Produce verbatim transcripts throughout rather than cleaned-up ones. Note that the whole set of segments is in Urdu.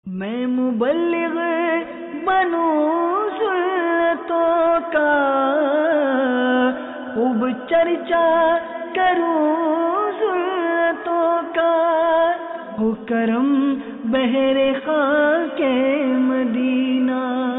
میں مبلغ بنوں سنتوں کا، خوب چرچا کروں سنتوں کا، ہو کرم بہر خاک مدینہ۔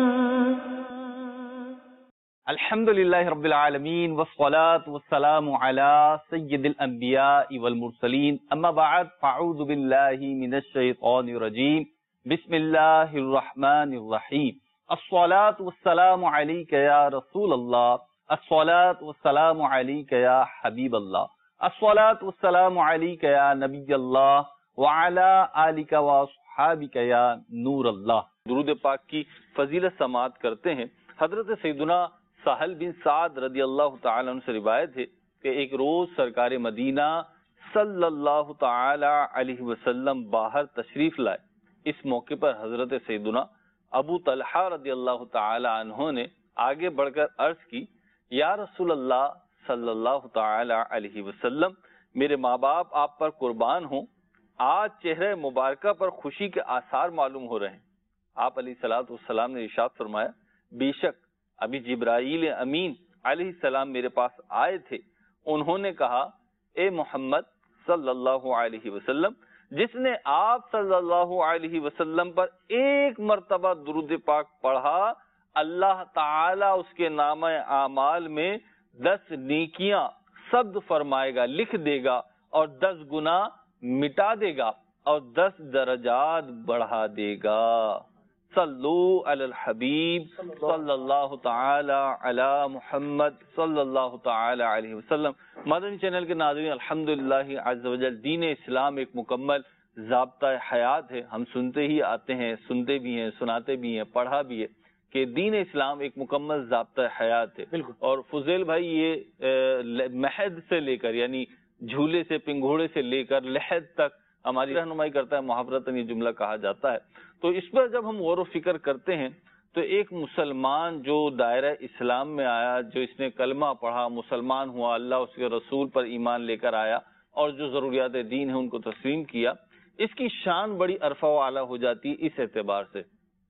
الحمدللہ رب العالمین والصلاة والسلام علی سید الانبیاء والمرسلین، اما بعد فاعوذ باللہ من الشیطان الرجیم، بسم اللہ الرحمن الرحیم۔ الصلاة والسلام علیک یا رسول اللہ، الصلاة والسلام علیک یا حبیب اللہ، الصلاة والسلام علیک یا نبی اللہ وعلی آلک واصحابک یا نور اللہ۔ درود پاک کی فضیلت سماعت کرتے ہیں۔ حضرت سیدنا سہل بن سعد رضی اللہ تعالیٰ عنہ سے روایت ہے کہ ایک روز سرکار مدینہ صلی اللہ تعالی علیہ وسلم باہر تشریف لائے۔ اس موقع پر حضرت سیدنا ابو طلحہ رضی اللہ تعالی عنہ نے آگے بڑھ کر عرض کی، یا رسول اللہ صلی اللہ تعالی علیہ وسلم، میرے ماں باپ آپ پر قربان ہوں، آج چہرہ مبارکہ پر خوشی کے آثار معلوم ہو رہے ہیں۔ آپ علیہ الصلوۃ والسلام نے ارشاد فرمایا، بے شک ابھی جبرائیل امین علیہ السلام میرے پاس آئے تھے، انہوں نے کہا، اے محمد صلی اللہ علیہ وسلم، جس نے آپ صلی اللہ علیہ وسلم پر ایک مرتبہ درود پاک پڑھا، اللہ تعالی اس کے نامہ اعمال میں دس نیکیاں ثبت فرمائے گا، لکھ دے گا، اور دس گناہ مٹا دے گا اور دس درجات بڑھا دے گا۔ صلو علی الحبیب صلی اللہ تعالی علی محمد صلی اللہ تعالی علیہ وسلم۔ مدنی چینل کے ناظرین، الحمدللہ عز و جل دین اسلام ایک مکمل ضابطہ حیات ہے۔ ہم سنتے ہی آتے ہیں، سنتے بھی ہیں، سناتے بھی ہیں، پڑھا بھی ہے کہ دین اسلام ایک مکمل ضابطہ حیات ہے۔ اور فضیل بھائی، یہ مہد سے لے کر، یعنی جھولے سے، پنگھوڑے سے لے کر لحد تک ہماری رہنمائی کرتا ہے، محاورتاً یہ جملہ کہا جاتا ہے۔ تو اس پر جب ہم غور و فکر کرتے ہیں تو ایک مسلمان جو دائرہ اسلام میں آیا، جو اس نے کلمہ پڑھا، مسلمان ہوا، اللہ اس کے رسول پر ایمان لے کر آیا اور جو ضروریات دین ہیں ان کو تسلیم کیا، اس کی شان بڑی عرفہ و اعلیٰ ہو جاتی ہے۔ اس اعتبار سے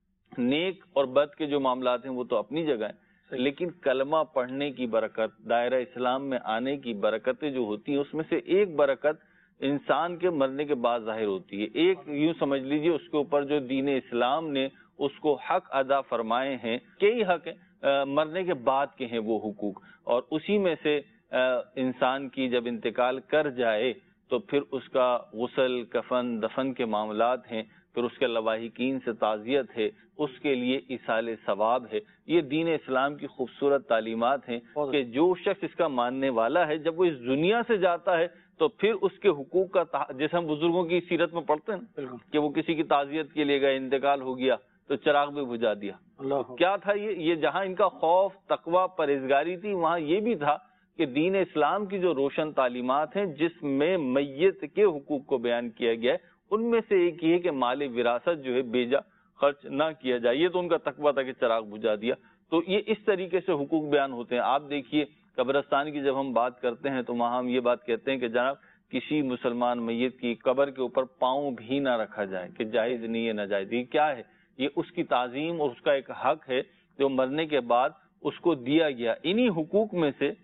نیک اور بد کے جو معاملات ہیں وہ تو اپنی جگہ ہیں، لیکن کلمہ پڑھنے کی برکت، دائرہ اسلام میں آنے کی برکتیں جو ہوتی ہیں، اس میں سے ایک برکت انسان کے مرنے کے بعد ظاہر ہوتی ہے۔ ایک یوں سمجھ لیجئے اس کے اوپر جو دین اسلام نے اس کو حق ادا فرمائے ہیں، کئی حق ہیں، مرنے کے بعد کے ہیں وہ حقوق، اور اسی میں سے انسان کی جب انتقال کر جائے تو پھر اس کا غسل، کفن، دفن کے معاملات ہیں، پھر اس کے لواحقین سے تعزیت ہے، اس کے لیے ایصال ثواب ہے۔ یہ دین اسلام کی خوبصورت تعلیمات ہیں کہ جو شخص اس کا ماننے والا ہے، جب وہ اس دنیا سے جاتا ہے تو پھر اس کے حقوق کا تح... جیسے ہم بزرگوں کی سیرت میں پڑھتے ہیں کہ وہ کسی کی تعزیت کے لیے گئے، انتقال ہو گیا تو چراغ بھی بجھا دیا۔ کیا تھا یہ یہ جہاں ان کا خوف، تقوی، پرہیزگاری تھی، وہاں یہ بھی تھا کہ دین اسلام کی جو روشن تعلیمات ہیں جس میں میت کے حقوق کو بیان کیا گیا ہے، ان میں سے ایک یہ کہ مال وراثت جو ہے بیجا خرچ نہ کیا جائے۔ یہ تو ان کا تقوی تھا کہ چراغ بجھا دیا۔ تو یہ اس طریقے سے حقوق بیان ہوتے ہیں۔ آپ دیکھیے قبرستان کی جب ہم بات کرتے ہیں تو وہاں ہم یہ بات کہتے ہیں کہ جناب کسی مسلمان میت کی قبر کے اوپر پاؤں بھی نہ رکھا جائے، کہ جائز نہیں ہے، ناجائز۔ یہ کیا ہے؟ یہ اس کی تعظیم اور اس کا ایک حق ہے جو مرنے کے بعد اس کو دیا گیا۔ انہی حقوق میں سے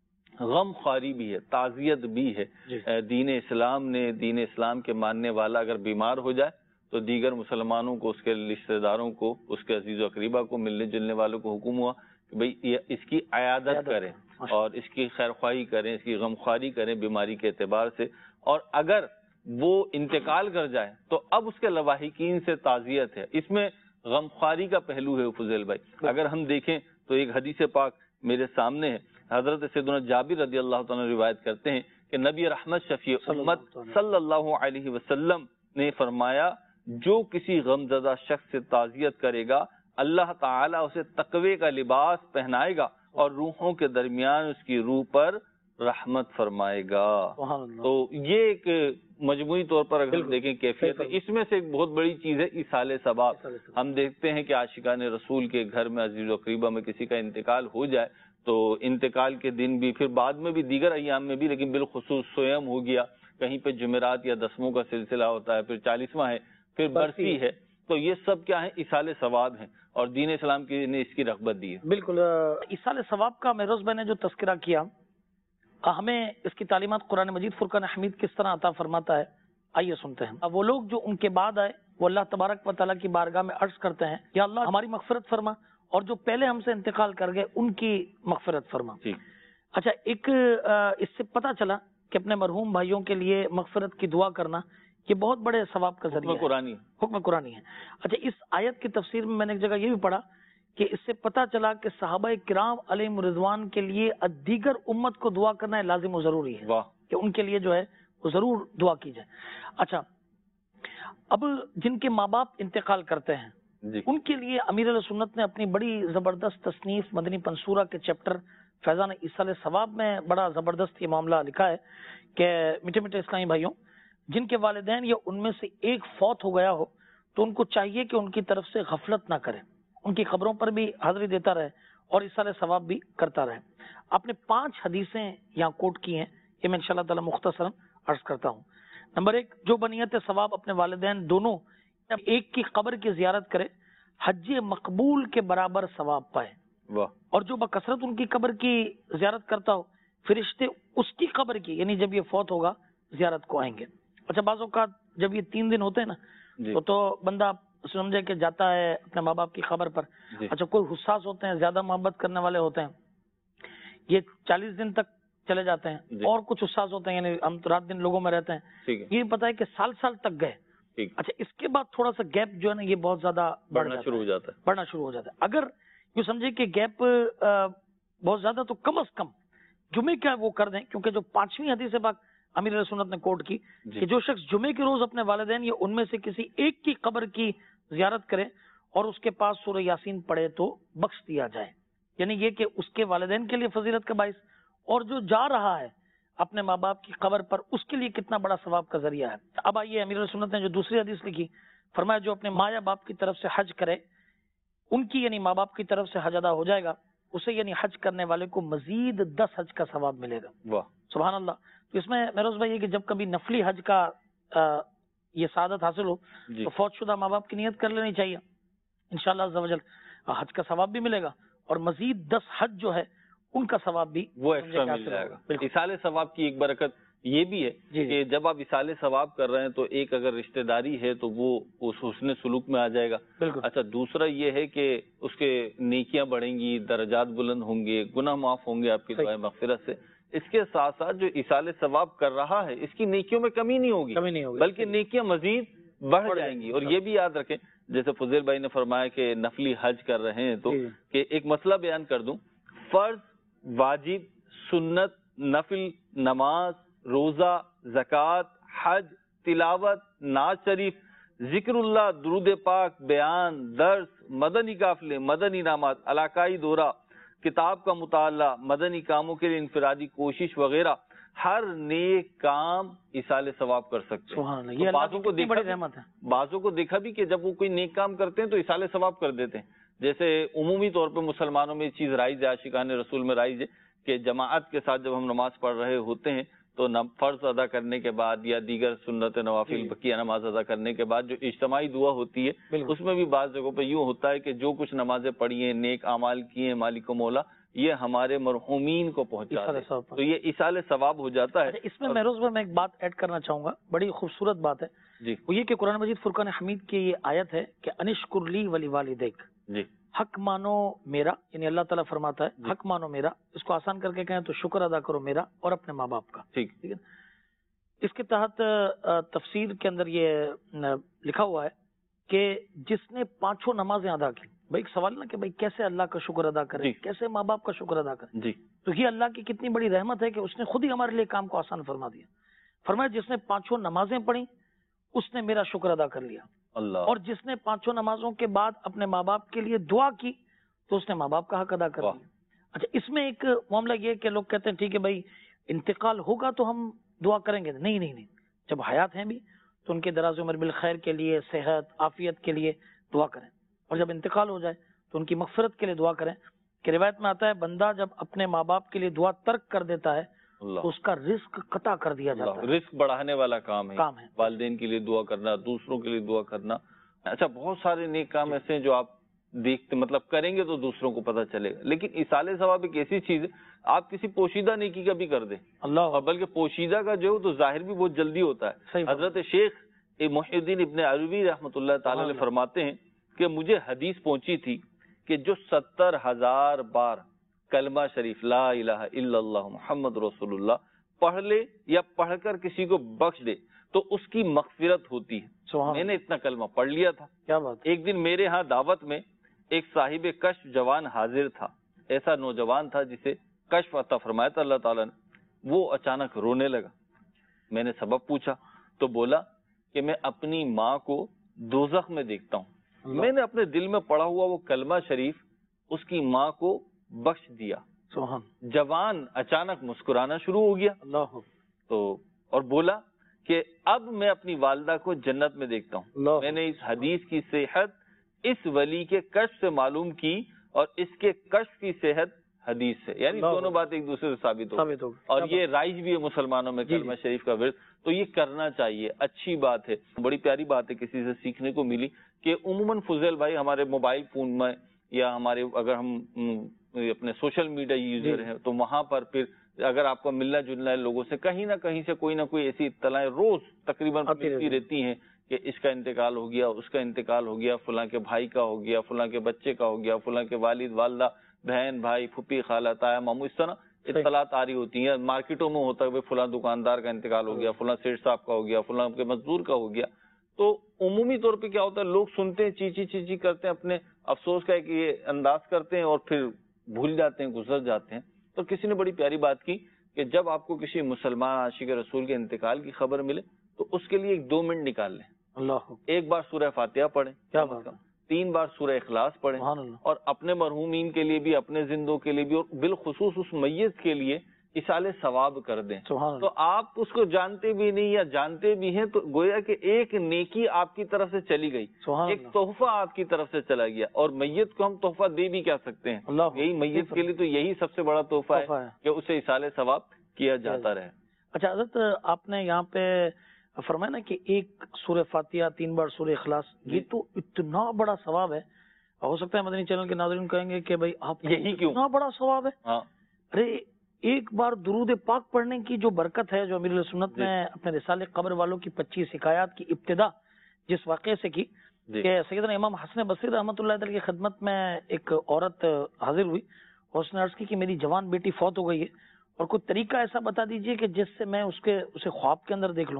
غم خواری بھی ہے، تعزیت بھی ہے۔ دین اسلام نے، دین اسلام کے ماننے والا اگر بیمار ہو جائے تو دیگر مسلمانوں کو، اس کے رشتہ داروں کو، اس کے عزیز و اقریبا کو، ملنے جلنے والوں کو حکم ہوا کہ بھئی اس کی عیادت کریں اور اس کی خیر خواہی کریں، اس کی غم خواری کریں بیماری کے اعتبار سے، اور اگر وہ انتقال کر جائے تو اب اس کے لواحقین سے تعزیت ہے۔ اس میں غم خواری کا پہلو ہے فضیل بھائی۔ اگر ہم دیکھیں تو ایک حدیث پاک میرے سامنے ہے، حضرت سیدنا جابر رضی اللہ تعالیٰ روایت کرتے ہیں کہ نبی رحمت شفیع امت صلی اللہ علیہ وسلم نے فرمایا، جو کسی غم زدہ شخص سے تعزیت کرے گا، اللہ تعالیٰ اسے تقوی کا لباس پہنائے گا اور روحوں کے درمیان اس کی روح پر رحمت فرمائے گا۔ تو یہ ایک مجموعی طور پر اگر ہم دیکھیں کیفیت ہے، اس میں سے ایک بہت بڑی چیز ہے ایصال ثواب۔ ہم دیکھتے ہیں کہ عاشقان رسول کے گھر میں، عزیز و اقریبا میں کسی کا انتقال ہو جائے تو انتقال کے دن بھی، پھر بعد میں بھی، دیگر ایام میں بھی، لیکن بالخصوص سویم ہو گیا، کہیں پہ جمعرات یا دسویں کا سلسلہ ہوتا ہے، پھر چالیسواں ہے، پھر برسی ہے، تو یہ سب کیا ہے؟ ایصال ثواب ہیں، اور دین اسلام کی نے اس کی رغبت دی ہے۔ بالکل، ایصال ثواب کا مہروز بھائی نے جو تذکرہ کیا، ہمیں اس کی تعلیمات قرآن مجید فرقان حمید کس طرح عطا فرماتا ہے، آئیے سنتے ہیں۔ وہ لوگ جو ان کے بعد آئے وہ اللہ تبارک و تعالیٰ کی بارگاہ میں عرض کرتے ہیں یا اللہ ہماری مغفرت فرما، اور جو پہلے ہم سے انتقال کر گئے ان کی مغفرت فرما۔ اچھا، ایک اس سے پتہ چلا کہ اپنے مرحوم بھائیوں کے لیے مغفرت کی دعا کرنا یہ بہت بڑے ثواب کا ذریعہ ہے، قرآنی حکم قرآنی ہے۔ اچھا، اس آیت کی تفسیر میں میں نے ایک جگہ یہ بھی پڑھا کہ اس سے پتہ چلا کہ صحابہ کرام علیہم رضوان کے لیے دیگر امت کو دعا کرنا لازم و ضروری ہے، کہ ان کے لیے جو ہے وہ ضرور دعا کی جائے۔ اچھا، اب جن کے ماں باپ انتقال کرتے ہیں جی، ان کے لیے امیر علیہ سنت نے اپنی بڑی زبردست تصنیف مدنی پنصورہ کے چیپٹر فیضان ایصال ثواب میں بڑا زبردست یہ معاملہ لکھا ہے کہ میٹھے میٹھے اسلامی بھائیوں، جن کے والدین یا ان میں سے ایک فوت ہو گیا ہو تو ان کو چاہیے کہ ان کی طرف سے غفلت نہ کرے، ان کی خبروں پر بھی حاضری دیتا رہے اور ایصال ثواب بھی کرتا رہے۔ آپ نے پانچ حدیثیں یہاں کوٹ کی ہیں، یہ میں انشاءاللہ تعالی مختصراً عرض کرتا ہوں۔ نمبر ایک، جو بنیت ثواب اپنے والدین دونوں ایک کی قبر کی زیارت کرے حج مقبول کے برابر ثواب پائے، اور جو بکثرت ان کی قبر کی زیارت کرتا ہو فرشتے اس کی قبر کی یعنی جب یہ فوت ہوگا زیارت کو آئیں گے۔ اچھا، بعض اوقات جب یہ تین دن ہوتے ہیں نا جی، تو, تو بندہ سمجھے کہ جاتا ہے اپنے ماں باپ کی خبر پر، جی، اچھا کوئی حساس ہوتے ہیں، زیادہ محبت کرنے والے ہوتے ہیں، یہ چالیس دن تک چلے جاتے ہیں، جی، اور کچھ حساس ہوتے ہیں یعنی ہم تو رات دن لوگوں میں رہتے ہیں، ٹھیک ہے، یہ پتا ہے کہ سال سال تک گئے۔ ٹھیک، اچھا، اس کے بعد تھوڑا سا گیپ جو ہے نا یہ بہت زیادہ بڑھنا شروع ہو جاتا ہے، بڑھنا شروع ہو جاتا ہے۔ اگر یوں سمجھے کہ گیپ بہت زیادہ تو کم از کم جمعے کا وہ کر دیں، کیونکہ جو پانچویں حدیث پاک امیر علیہ سنت نے کوٹ کی کہ جو شخص جمعے کے روز اپنے والدین یا ان میں سے کسی ایک کی قبر کی زیارت کرے اور اس کے پاس سورہ یاسین پڑھے تو بخش دیا جائے، یعنی یہ کہ اس کے والدین کے لیے فضیلت کا باعث، اور جو جا رہا ہے اپنے ماں باپ کی قبر پر اس کے لیے کتنا بڑا ثواب کا ذریعہ ہے۔ اب آئیے، امیر علیہ سنت نے جو دوسری حدیث لکھی، فرمایا جو اپنے ماں یا باپ کی طرف سے حج کرے ان کی یعنی ماں باپ کی طرف سے حج ادا ہو جائے گا، اسے یعنی حج کرنے والے کو مزید دس حج کا ثواب ملے گا۔ واہ، سبحان اللہ۔ تو اس میں مہروز بھائی یہ کہ جب کبھی نفلی حج کا آ, یہ سعادت حاصل ہو جی، تو فوت شدہ ماں باپ کی نیت کر لینی چاہیے، انشاءاللہ عز و جل حج کا ثواب بھی ملے گا اور مزید دس حج جو ہے ان کا ثواب بھی وہ ایکسٹرا مل جائے گا۔ ایصال ثواب کی ایک برکت یہ بھی ہے جی، کہ جب آپ ایصال ثواب کر رہے ہیں تو ایک اگر رشتہ داری ہے تو وہ اس حسن سلوک میں آ جائے گا۔ بالکل۔ اچھا، دوسرا یہ ہے کہ اس کے نیکیاں بڑھیں گی، درجات بلند ہوں گے، گناہ معاف ہوں گے آپ کی دعائیں مغفرت سے۔ اس کے ساتھ ساتھ جو ایصال ثواب کر رہا ہے اس کی نیکیوں میں کمی نہیں ہوگی، کمی نہیں ہوگی، بلکہ نیکیاں مزید بڑھ جائیں گی۔ اور یہ بھی یاد رکھیں، جیسے فضیل بھائی نے فرمایا کہ نفلی حج کر رہے ہیں تو کہ ایک مسئلہ بیان کر دوں، فرض، واجب، سنت، نفل، نماز، روزہ، زکوٰۃ، حج، تلاوت، نعت شریف، ذکر اللہ، درود پاک، بیان، درس، مدنی قافلے، مدنی انعامات، علاقائی دورہ، کتاب کا مطالعہ، مدنی کاموں کے لیے انفرادی کوشش وغیرہ، ہر نیک کام ایصال ثواب کر سکتے سبحان ہیں۔ اللہ، یہ بعضوں کو دیکھا بڑی رحمت ہے، بعضوں کو دیکھا بھی کہ جب وہ کوئی نیک کام کرتے ہیں تو ایصال ثواب کر دیتے ہیں۔ جیسے عمومی طور پہ مسلمانوں میں یہ چیز رائج ہے، عاشقان رسول میں رائج ہے کہ جماعت کے ساتھ جب ہم نماز پڑھ رہے ہوتے ہیں تو فرض ادا کرنے کے بعد یا دیگر سنت نوافل بقیہ نماز ادا کرنے کے بعد جو اجتماعی دعا ہوتی ہے اس میں بھی بعض جگہوں پہ یوں ہوتا ہے کہ جو کچھ نمازیں پڑھی ہیں، نیک اعمال کیے ہیں، مالک و مولا یہ ہمارے مرحومین کو پہنچا دے، تو یہ ایصال ثواب ہو جاتا ہے۔ اس میں مہروز بھائی میں ایک بات ایڈ کرنا چاہوں گا، بڑی خوبصورت بات ہے جی، وہ یہ کہ قرآن مجید فرقان حمید کی یہ آیت ہے کہ انشکر لی ولی والدیک، جی، حق مانو میرا، یعنی اللہ تعالیٰ فرماتا ہے حق مانو میرا، اس کو آسان کر کے کہیں تو شکر ادا کرو میرا اور اپنے ماں باپ کا، ٹھیک ٹھیک ہے۔ اس کے تحت تفسیر کے اندر یہ لکھا ہوا ہے کہ جس نے پانچوں نمازیں ادا کی، بھائی ایک سوال نا کہ بھائی کیسے اللہ کا شکر ادا کرے، کیسے ماں باپ کا شکر ادا کرے، جی، تو یہ اللہ کی کتنی بڑی رحمت ہے کہ اس نے خود ہی ہمارے لیے کام کو آسان فرما دیا۔ فرمایا جس نے پانچوں نمازیں پڑھی اس نے میرا شکر ادا کر لیا، اللہ، اور جس نے پانچوں نمازوں کے بعد اپنے ماں باپ کے لیے دعا کی تو اس نے ماں باپ کا حق ادا کر لیا۔ اچھا، اس میں ایک معاملہ یہ کہ لوگ کہتے ہیں ٹھیک ہے بھائی انتقال ہوگا تو ہم دعا کریں گے، نہیں نہیں نہیں، جب حیات ہیں بھی تو ان کے دراز عمر بالخیر کے لیے، صحت، عافیت کے لیے دعا کریں، اور جب انتقال ہو جائے تو ان کی مغفرت کے لیے دعا کریں۔ کہ روایت میں آتا ہے بندہ جب اپنے ماں باپ کے لیے دعا ترک کر دیتا ہے تو اس کا رزق قطع کر دیا جاتا ہے۔ رزق بڑھانے والا کام ہے کام ہے والدین کے لیے دعا کرنا، دوسروں کے لیے دعا کرنا، اچھا بہت سارے نیک کام ایسے ہیں جو آپ دیکھتے مطلب کریں گے تو دوسروں کو پتہ چلے گا، لیکن ایصال ثواب ایک ایسی چیز ہے آپ کسی پوشیدہ نیکی کا بھی کر دیں اللہ، اور بلکہ پوشیدہ کا جو تو ظاہر بھی بہت جلدی ہوتا ہے۔ حضرت شیخ محی الدین ابن عربی رحمۃ اللہ تعالی علیہ فرماتے ہیں کہ مجھے حدیث پہنچی تھی کہ جو ستر ہزار بار کلمہ شریف لا الہ الا اللہ محمد رسول اللہ پڑھ لے یا پڑھ کر کسی کو بخش دے تو اس کی مغفرت ہوتی ہے۔ میں نے اتنا کلمہ پڑھ لیا تھا۔ کیا بات۔ ایک دن میرے ہاں دعوت میں ایک صاحب کشف جوان حاضر تھا، ایسا نوجوان تھا جسے کشف عطا فرمایا تھا اللہ تعالیٰ نے۔ وہ اچانک رونے لگا، میں نے سبب پوچھا تو بولا کہ میں اپنی ماں کو دوزخ میں دیکھتا ہوں، میں نے اپنے دل میں پڑھا ہوا وہ کلمہ شریف اس کی ماں کو بخش دیا۔ جوان اچانک مسکرانا شروع ہو گیا اللہ تو اور بولا کہ اب میں اپنی والدہ کو جنت میں دیکھتا ہوں۔ میں نے اس حدیث کی صحت اس ولی کے کشف سے معلوم کی اور اس کے کشف کی صحت حدیث سے، یعنی دونوں بات ایک دوسرے سے ثابت ہو، اور یہ رائج بھی ہے مسلمانوں میں کلمہ شریف کا ورد، تو یہ کرنا چاہیے، اچھی بات ہے، بڑی پیاری بات ہے، کسی سے سیکھنے کو ملی کہ عموماً فضیل بھائی ہمارے موبائل فون میں یا ہمارے اگر ہم اپنے سوشل میڈیا یوزر ہیں تو وہاں پر پھر اگر آپ کو ملنا جلنا ہے لوگوں سے، کہیں نہ کہیں سے کوئی نہ کوئی ایسی اطلاعیں روز تقریباً ملتی رہتی ہیں کہ اس کا انتقال ہو گیا، اس کا انتقال ہو گیا، فلاں کے بھائی کا ہو گیا، فلاں کے بچے کا ہو گیا، فلاں کے والد والدہ بہن بھائی پھوپھی خالہ تایا ماموں، اس طرح اطلاعات آ رہی ہوتی ہیں۔ مارکیٹوں میں ہوتا ہے فلاں دکاندار کا انتقال ہو گیا، فلاں سیٹ صاحب کا ہو گیا، فلاں کے مزدور کا ہو گیا، تو عمومی طور پہ کیا ہوتا ہے لوگ سنتے ہیں چیچی چیچی کرتے ہیں، اپنے افسوس کا ایک یہ انداز کرتے ہیں اور پھر بھول جاتے ہیں، گزر جاتے ہیں۔ تو کسی نے بڑی پیاری بات کی کہ جب آپ کو کسی مسلمان عاشق رسول کے انتقال کی خبر ملے تو اس کے لیے ایک دو منٹ نکال لیں، اللہ ایک بار سورہ فاتحہ پڑھیں، کیا بات، تین بار سورہ اخلاص پڑھیں، اور اپنے مرحومین کے لیے بھی، اپنے زندوں کے لیے بھی، اور بالخصوص اس میت کے لیے ایصال ثواب کر دیں۔ تو آپ اس کو جانتے بھی نہیں یا جانتے بھی ہیں تو گویا کہ ایک نیکی آپ کی طرف سے چلی گئی، ایک تحفہ آپ کی طرف سے چلا گیا، اور میت کو ہم تحفہ دے بھی کیا سکتے ہیں، یہی میت کے لیے تو یہی سب سے بڑا تحفہ ہے کہ اسے ایصال ثواب کیا جاتا رہے۔ اچھا حضرت، آپ نے یہاں پہ فرمایا نا کہ ایک سورہ فاتحہ تین بار سورہ اخلاص، یہ تو اتنا بڑا ثواب ہے، ہو سکتا ہے مدنی چینل کے ناظرین کہیں گے کہ بھائی آپ یہی کیوں اتنا بڑا ثواب ہے؟ ارے ایک بار درود پاک پڑھنے کی جو برکت ہے، جو امیر علیہ سنت نے اپنے رسالے قبر والوں کی پچیس حکایات کی ابتدا جس واقعے سے کی کہ سیدنا امام حسن بصری رحمۃ اللہ تعالی کی خدمت میں ایک عورت حاضر ہوئی اور اس نے عرض کی کہ میری جوان بیٹی فوت ہو گئی ہے اور کوئی طریقہ ایسا بتا دیجئے کہ جس سے میں اس کے اسے خواب کے اندر دیکھ لوں۔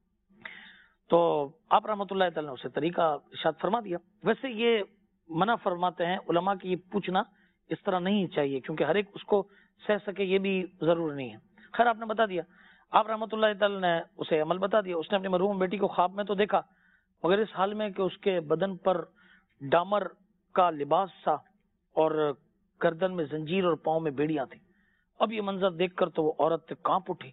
تو آپ رحمۃ اللہ تعالی نے اسے طریقہ ارشاد فرما دیا۔ ویسے یہ منع فرماتے ہیں علماء کی یہ پوچھنا اس طرح نہیں چاہیے کیونکہ ہر ایک اس کو سہ سکے یہ بھی ضرور نہیں ہے۔ خیر آپ نے بتا دیا، آپ رحمۃ اللہ تعالی نے اسے عمل بتا دیا۔ اس نے اپنی مرحوم بیٹی کو خواب میں تو دیکھا مگر اس حال میں کہ اس کے بدن پر ڈامر کا لباس تھا اور گردن میں زنجیر اور پاؤں میں بیڑیاں تھیں۔ اب یہ منظر دیکھ کر تو وہ عورت کانپ اٹھی۔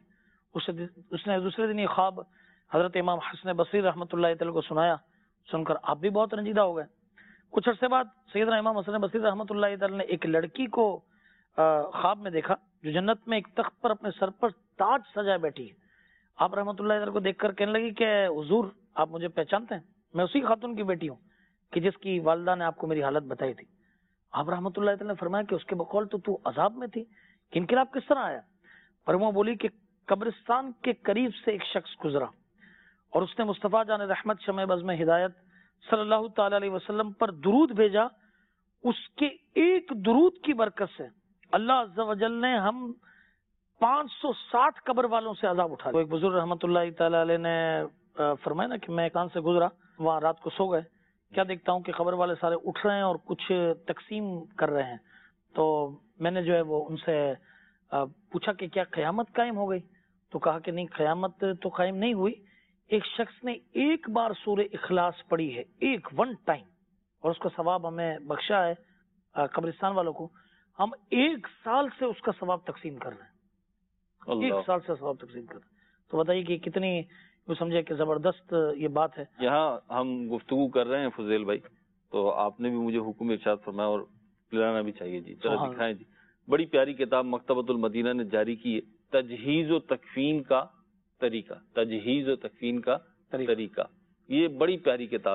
اس نے دوسرے دن یہ خواب حضرت امام حسن بصری رحمۃ اللہ تعالی کو سنایا، سن کر آپ بھی بہت رنجیدہ ہو گئے۔ کچھ عرصے بعد سیدنا امام حسن بصری رحمۃ اللہ تعالی نے ایک لڑکی کو خواب میں دیکھا جو جنت میں ایک تخت پر اپنے سر پر تاج سجائے بیٹھی ہے۔ آپ رحمۃ اللہ تعالی کو دیکھ کر کہنے لگی کہ حضور آپ مجھے پہچانتے ہیں، میں اسی خاتون کی بیٹی ہوں کہ جس کی والدہ نے آپ کو میری حالت بتائی تھی۔ آپ رحمۃ اللہ تعالی نے فرمایا کہ اس کے بقول تو تو عذاب میں تھی، انقلاب کس طرح آیا؟ اور وہ بولی کہ قبرستان کے قریب سے ایک شخص گزرا اور اس نے مصطفیٰ جان رحمت شمع بزم ہدایت صلی اللہ تعالی علیہ وسلم پر درود بھیجا۔ اس کے ایک درود کی برکت سے اللہ عز و جل نے ہم پانچ سو ساٹھ قبر والوں سے عذاب اٹھا لیا۔ ایک بزرگ رحمت اللہ تعالی علیہ نے فرمایا نا کہ میں کان سے گزرا، وہاں رات کو سو گئے، کیا دیکھتا ہوں کہ قبر والے سارے اٹھ رہے ہیں اور کچھ تقسیم کر رہے ہیں۔ تو میں نے جو ہے وہ ان سے پوچھا کہ کیا قیامت قائم ہو گئی؟ تو کہا کہ نہیں، قیامت تو قائم نہیں ہوئی، ایک شخص نے ایک بار سورہ اخلاص پڑھی ہے، ایک ون ٹائم، اور اس کا ثواب ہمیں بخشا ہے قبرستان والوں کو، ہم ایک سال سے اس کا ثواب تقسیم کر رہے ہیں، ایک سال سے ثواب تقسیم کر رہے ہیں۔ تو بتائیے کہ کتنی وہ سمجھے کہ زبردست یہ بات ہے۔ یہاں ہم گفتگو کر رہے ہیں فضیل بھائی، تو آپ نے بھی مجھے حکم ارشاد فرمایا اور پلانا بھی چاہیے جی، ذرا دکھائیں جی۔ بڑی پیاری کتاب مکتبۃ المدینہ نے جاری کی ہے، تجہیز و تکفین کا طریقہ، تجہیز و تکفین کا طریقہ، یہ بڑی پیاری کتاب ہے۔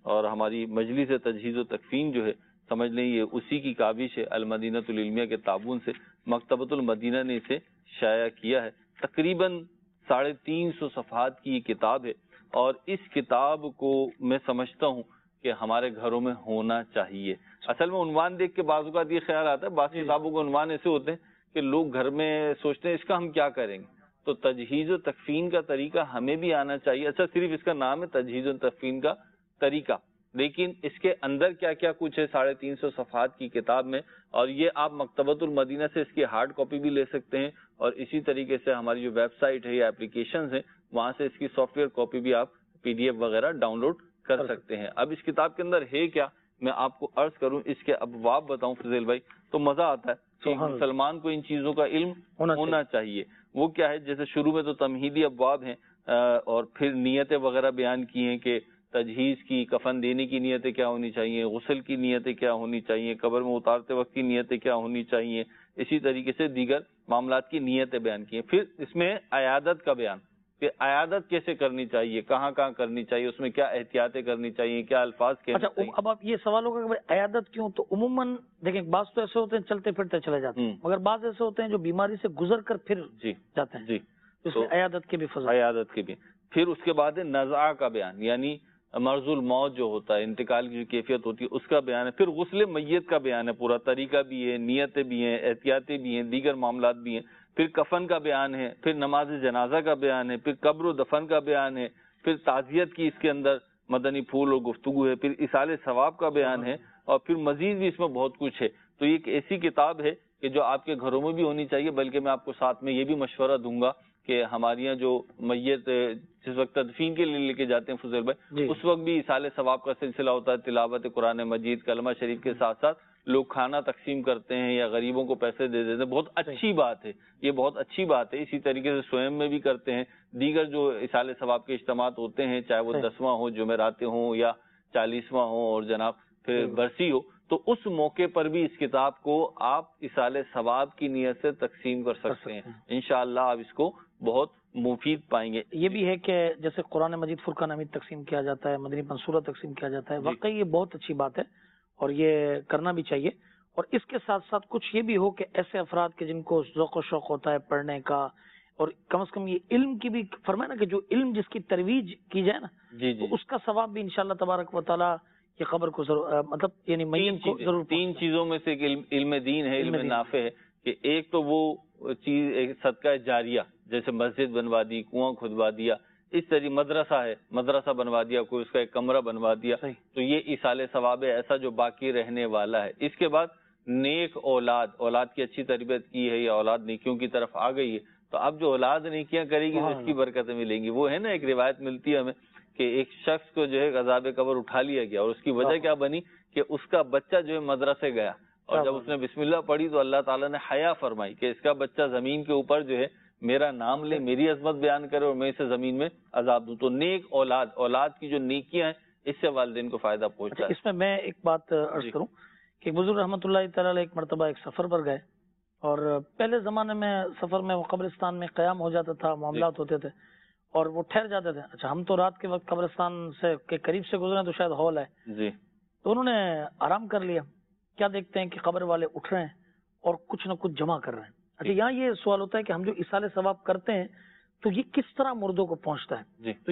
اور ہماری مجلس تجہیز و تکفین جو ہے سمجھ لیں یہ اسی کی کاوش ہے، المدینۃ العلمیہ کے تعاون سے مکتبۃ المدینہ نے اسے شائع کیا ہے۔ تقریباً ساڑھے تین سو صفحات کی یہ کتاب ہے، اور اس کتاب کو میں سمجھتا ہوں کہ ہمارے گھروں میں ہونا چاہیے۔ اصل میں عنوان دیکھ کے بعض اوقات یہ خیال آتا ہے، بعض کتابوں کے عنوان ایسے ہوتے ہیں کہ لوگ گھر میں سوچتے ہیں اس کا ہم کیا کریں گے، تو تجہیز و تکفین کا طریقہ ہمیں بھی آنا چاہیے۔ اچھا صرف اس کا نام ہے تجہیز و تکفین کا طریقہ، لیکن اس کے اندر کیا کیا کچھ ہے ساڑھے تین سو صفحات کی کتاب میں، اور یہ آپ مکتبۃ المدینہ سے اس کی ہارڈ کاپی بھی لے سکتے ہیں، اور اسی طریقے سے ہماری جو ویب سائٹ ہے یا اپلیکیشنز ہیں وہاں سے اس کی سافٹ ویئر کاپی بھی آپ پی ڈی ایف وغیرہ ڈاؤن لوڈ کر سکتے ہیں۔ اب اس کتاب کے اندر ہے کیا میں آپ کو عرض کروں، اس کے ابواب بتاؤں فضیل بھائی تو مزہ آتا ہے کہ مسلمان کو ان چیزوں کا علم ہونا چاہیے۔ وہ کیا ہے، جیسے شروع میں تو تمہیدی ابواب ہیں، اور پھر نیتیں وغیرہ بیان کی ہیں کہ تجہیز کی، کفن دینے کی نیتیں کیا ہونی چاہیے، غسل کی نیتیں کیا ہونی چاہیے، قبر میں اتارتے وقت کی نیتیں کیا ہونی چاہیے، اسی طریقے سے دیگر معاملات کی نیتیں بیان کی ہیں۔ پھر اس میں عیادت کا بیان کہ عیادت کیسے کرنی چاہیے، کہاں کہاں کرنی چاہیے، اس میں کیا احتیاطیں کرنی چاہیے، کیا الفاظ کہنے اچھا چاہیے۔ اب آپ یہ سوال ہوگا کہ عیادت کیوں، تو عموماً دیکھیں بعض تو ایسے ہوتے ہیں چلتے پھرتے چلے جاتے ہیں، مگر بعض ایسے ہوتے ہیں جو بیماری سے گزر کر پھر جی جاتے ہیں، جی اس میں عیادت کے بھی فضل۔ عیادت کے بھی پھر اس کے بعد ہے نزع کا بیان، یعنی مرض الموت جو ہوتا ہے، انتقال کی جو کیفیت ہوتی ہے اس کا بیان ہے۔ پھر غسل میت کا بیان ہے، پورا طریقہ بھی ہے، نیتیں بھی ہیں، احتیاطیں بھی ہیں، دیگر معاملات بھی ہیں۔ پھر کفن کا بیان ہے، پھر نماز جنازہ کا بیان ہے، پھر قبر و دفن کا بیان ہے، پھر تعزیت کی اس کے اندر مدنی پھول اور گفتگو ہے، پھر ایصال ثواب کا بیان ہے، اور پھر مزید بھی اس میں بہت کچھ ہے۔ تو یہ ایک ایسی کتاب ہے کہ جو آپ کے گھروں میں بھی ہونی چاہیے، بلکہ میں آپ کو ساتھ میں یہ بھی مشورہ دوں گا کہ ہمارے یہاں جو میت جس وقت تدفین کے لیے لے کے جاتے ہیں فضیل بھائی، اس وقت بھی ایصال ثواب کا سلسلہ ہوتا ہے، تلاوت قرآن مجید، کلمہ شریف کے ساتھ ساتھ لوگ کھانا تقسیم کرتے ہیں یا غریبوں کو پیسے دے دیتے ہیں، بہت اچھی بات ہے، یہ بہت اچھی بات ہے۔ اسی طریقے سے سوئم میں بھی کرتے ہیں، دیگر جو ایصال ثواب کے اجتماعات ہوتے ہیں، چاہے وہ دسواں ہو، جمعرات ہوں یا چالیسواں ہو، اور جناب پھر برسی ہو، تو اس موقع پر بھی اس کتاب کو آپ ایصال ثواب کی نیت سے تقسیم کر سکتے ہیں۔ انشاءاللہ آپ اس کو بہت مفید پائیں گے۔ یہ بھی ہے کہ جیسے قرآن مجید فرقان حمید تقسیم کیا جاتا ہے، مدنی منصورہ تقسیم کیا جاتا ہے، واقعی یہ بہت اچھی بات ہے اور یہ کرنا بھی چاہیے۔ اور اس کے ساتھ ساتھ کچھ یہ بھی ہو کہ ایسے افراد کے جن کو ذوق و شوق ہوتا ہے پڑھنے کا، اور کم از کم یہ علم کی بھی فرمائے نا کہ جو علم جس کی ترویج کی جائے نا، جی جی اس کا ثواب بھی انشاءاللہ تبارک و تعالیٰ یہ خبر کو ضرور مطلب یعنی میت کو ضرور۔ تین چیزوں میں سے ایک علم دین ہے، علم نافع ہے، کہ ایک تو وہ چیز ایک صدقہ جاریہ، جیسے مسجد بنوا دی، کنواں کھدوا دیا، اس طریقے مدرسہ ہے، مدرسہ بنوا دیا، کوئی اس کا ایک کمرہ بنوا دیا، تو یہ ایصال ثواب ہے ایسا جو باقی رہنے والا ہے۔ اس کے بعد نیک اولاد، اولاد کی اچھی تربیت کی ہے یا اولاد نیکیوں کی طرف آ گئی ہے، تو اب جو اولاد نیکیاں کرے گی اس کی برکتیں ملیں گی۔ وہ ہے نا ایک روایت ملتی ہے ہمیں کہ ایک شخص کو جو ہے عذاب قبر اٹھا لیا گیا، اور اس کی وجہ کیا بنی کہ اس کا بچہ جو ہے مدرسے گیا، اور جب اس نے بسم اللہ پڑھی تو اللہ تعالیٰ نے حیا فرمائی کہ اس کا بچہ زمین کے اوپر جو ہے میرا نام لے، میری عظمت بیان کرے، اور میں اسے زمین میں عذاب دوں۔ تو نیک اولاد، اولاد کی جو نیکیاں ہیں اس سے والدین کو فائدہ پہنچتا ہے۔ اس میں میں ایک بات عرض کروں کہ بزرگ رحمۃ اللہ تعالی ایک مرتبہ ایک سفر پر گئے، اور پہلے زمانے میں سفر میں وہ قبرستان میں قیام ہو جاتا تھا، معاملات ہوتے تھے اور وہ ٹھہر جاتے تھے۔ اچھا ہم تو رات کے وقت قبرستان سے کے قریب سے گزرے تو شاید ہال ہے جی، تو انہوں نے آرام کر لیا۔ کیا دیکھتے ہیں کہ قبر والے اٹھ رہے ہیں اور کچھ نہ کچھ جمع کر رہے ہیں۔ اچھا یہاں یہ سوال ہوتا ہے کہ ہم جو ایصال ثواب کرتے ہیں تو یہ کس طرح مردوں کو پہنچتا ہے؟ تو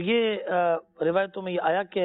یہ روایتوں میں یہ آیا کہ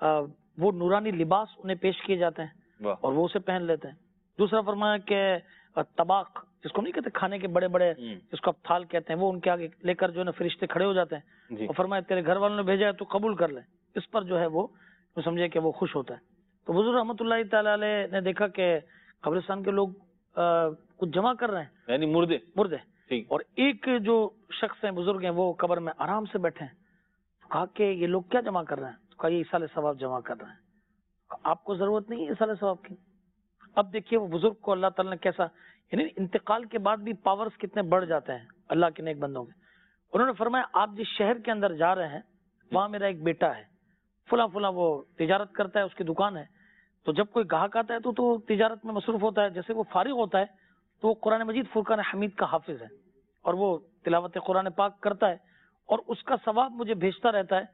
وہ نورانی لباس انہیں پیش کیے جاتے ہیں اور وہ اسے پہن لیتے ہیں۔ دوسرا فرمایا کہ طباق، جس کو نہیں کہتے کھانے کے بڑے بڑے، جس کو آپ تھال کہتے ہیں، وہ ان کے آگے لے کر جو ہے نا فرشتے کھڑے ہو جاتے ہیں اور فرمایا تیرے گھر والوں نے بھیجا ہے تو قبول کر لے۔ اس پر جو ہے وہ سمجھے کہ وہ خوش ہوتا ہے۔ تو حضور رحمۃ اللہ تعالی علیہ نے دیکھا کہ قبرستان کے لوگ کچھ جمع کر رہے ہیں، یعنی مردے مردے اور ایک جو شخص ہیں بزرگ ہیں وہ قبر میں آرام سے بیٹھے ہیں۔ تو کہا کہ یہ لوگ کیا جمع کر رہے ہیں؟ تو کہا یہ ایصال ثواب جمع کر رہے ہیں۔ آپ کو ضرورت نہیں ہے ایصال ثواب کی۔ اب دیکھیے وہ بزرگ کو اللہ تعالیٰ نے کیسا، یعنی انتقال کے بعد بھی پاورز کتنے بڑھ جاتے ہیں اللہ کے نیک بندوں کے۔ انہوں نے فرمایا آپ جس شہر کے اندر جا رہے ہیں وہاں میرا ایک بیٹا ہے، فلاں فلاں، وہ تجارت کرتا ہے، اس کی دکان ہے، تو جب کوئی گاہک آتا ہے تو تو تجارت میں مصروف ہوتا ہے، جیسے وہ فارغ ہوتا ہے تو وہ قرآن مجید فرقان حمید کا حافظ ہے اور وہ تلاوت قرآن پاک کرتا ہے اور اس کا ثواب مجھے بھیجتا رہتا ہے۔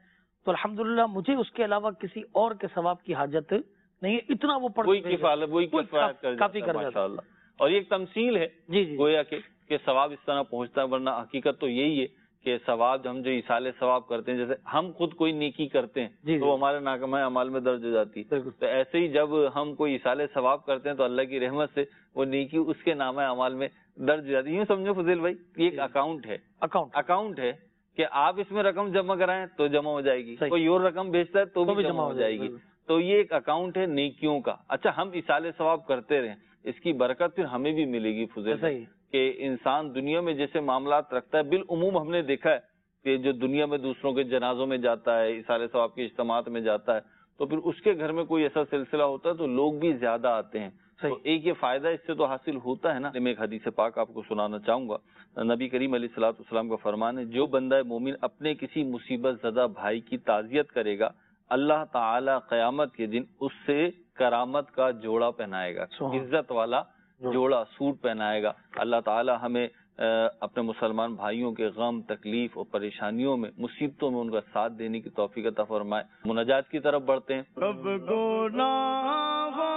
تو الحمدللہ مجھے اس کے علاوہ کسی اور کے ثواب کی حاجت نہیں ہے، اتنا وہ پڑھ وہی کفالت وہی وہ کفایت کر کافی جاتا ہے کر جاتا ہے۔ ماشاءاللہ۔ اور یہ ایک تمثیل ہے جی جی گویا کہ کہ ثواب اس طرح پہنچتا ہے، ورنہ حقیقت تو یہی ہے کہ ثواب ہم جو ایصال ثواب کرتے ہیں، جیسے ہم خود کوئی نیکی کرتے ہیں جی تو ہمارے ناکامہ اعمال میں درج ہو جاتی ہے، بالکل۔ تو ایسے ہی جب ہم کوئی ایصال ثواب کرتے ہیں تو اللہ کی رحمت سے وہ نیکی اس کے نامہ اعمال میں درج ہو جاتی ہے۔ یوں سمجھو فضیل بھائی، یہ ایک اکاؤنٹ ہے، اکاؤنٹ اکاؤنٹ ہے کہ آپ اس میں رقم جمع کرائیں تو جمع ہو جائے گی، صحیح۔ کوئی اور رقم بھیجتا ہے تو بھی جمع ہو جائے گی، تو یہ ایک اکاؤنٹ ہے نیکیوں کا۔ اچھا، ہم ایصال ثواب کرتے رہیں، اس کی برکت پھر ہمیں بھی ملے گی فضیل صحیح کہ انسان دنیا میں جیسے معاملات رکھتا ہے، بالعموم ہم نے دیکھا ہے کہ جو دنیا میں دوسروں کے جنازوں میں جاتا ہے، ایصال ثواب کے اجتماعات میں جاتا ہے، تو پھر اس کے گھر میں کوئی ایسا سلسلہ ہوتا ہے تو لوگ بھی زیادہ آتے ہیں، تو ایک یہ فائدہ اس سے تو حاصل ہوتا ہے نا۔ میں ایک حدیث پاک آپ کو سنانا چاہوں گا، نبی کریم علیہ الصلوۃ والسلام کا فرمان ہے، جو بندہ مومن اپنے کسی مصیبت زدہ بھائی کی تعزیت کرے گا، اللہ تعالی قیامت کے دن اس سے کرامت کا جوڑا پہنائے گا، عزت والا جوڑا سوٹ پہنائے گا۔ اللہ تعالی ہمیں اپنے مسلمان بھائیوں کے غم، تکلیف اور پریشانیوں میں، مصیبتوں میں ان کا ساتھ دینے کی توفیق عطا فرمائے۔ مناجات کی طرف بڑھتے ہیں۔ کب گناہوں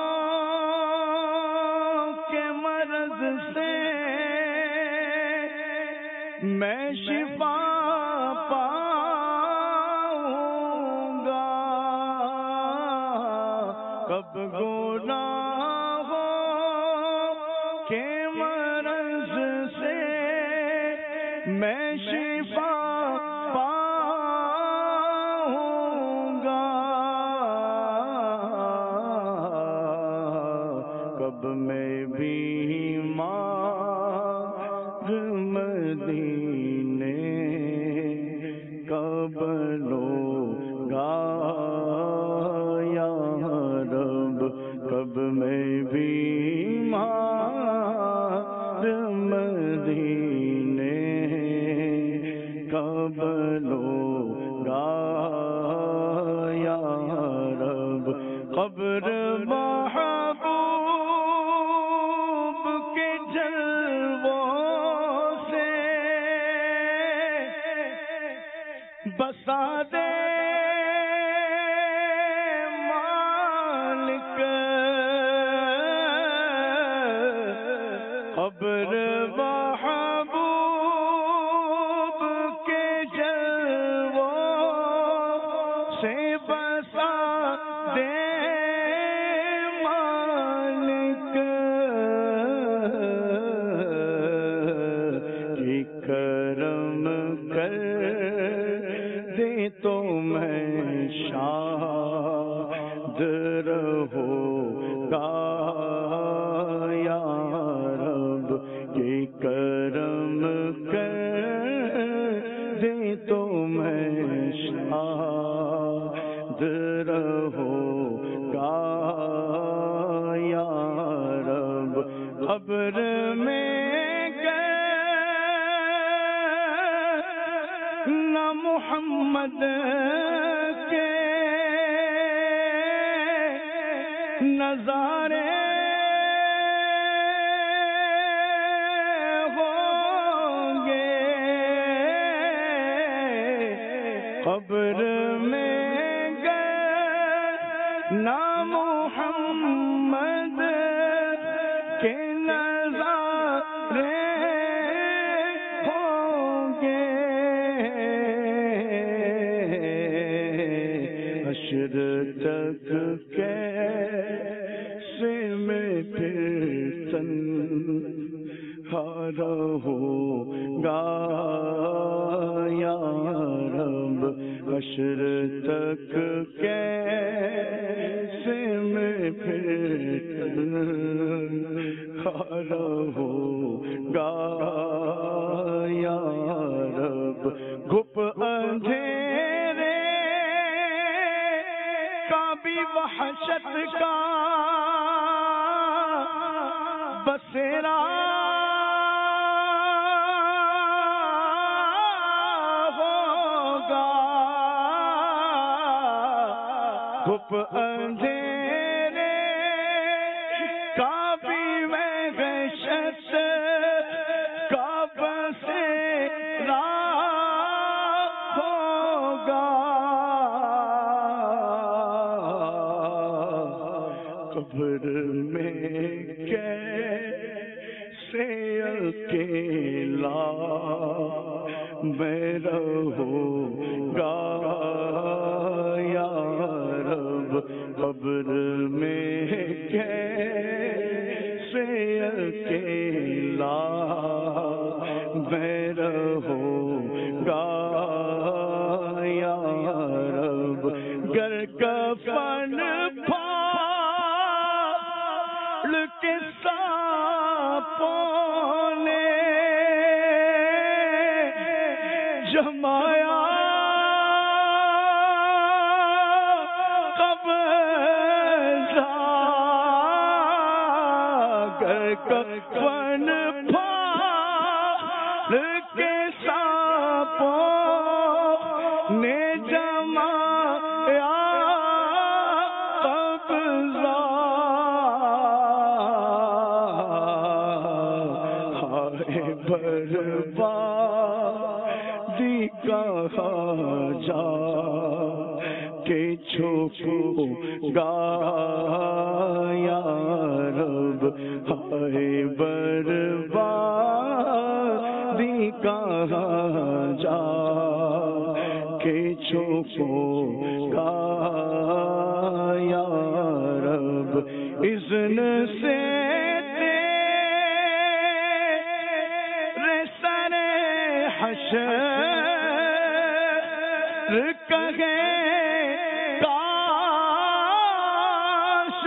کے مرض سے میں شفا پاؤں گا، کب گناہوں کے مرض سے میں شفا پاؤں گا، کب میں بیمار مدینے کب لوں گا یا رب، کب میں بیمار مدینے کب لوں گا یا رب، قبر محبوب کے جلووں سے بسا دے مالک، قبر محبوب کے جلووں سے بسا دے مالک، کہ کرم کر دے تو میں شاد رہوں گا یا رب، کہ کرم کر دے تو میں شاد رہوں گا یا رب، قبر میں نہ محمد کے نظارے ہوں گے، قبر میں گئے نہ محمد کے نظارے حشر تک کیسے میں پھر تنہا رہوں گا یا رب، حشر تک کیسے میں پھر تنہا رہوں گا یا رب، گھپ اندھیرے وحشت کا بسیرا ہوگا، گھپ اندھیرے کا بھی وحشت کا بسیرا ہوگا، قبر میں کیسے اکیلا میں رہوں گا یا رب، قبر میں کیسے اکیلا میں رہوں گا یا رب، گر کفن پھاڑ کے سانپوں نے جمایا قبضہ، گر کفن پھاڑ کے سانپوں نے جمایا قبضہ، ہائے بربادی کہاں جا کے چھپوں گا یا رب، ہائے بربادی کہاں جا کے چھپوں گا یا رب، اذن سے تیرے سر حشر کہے کاش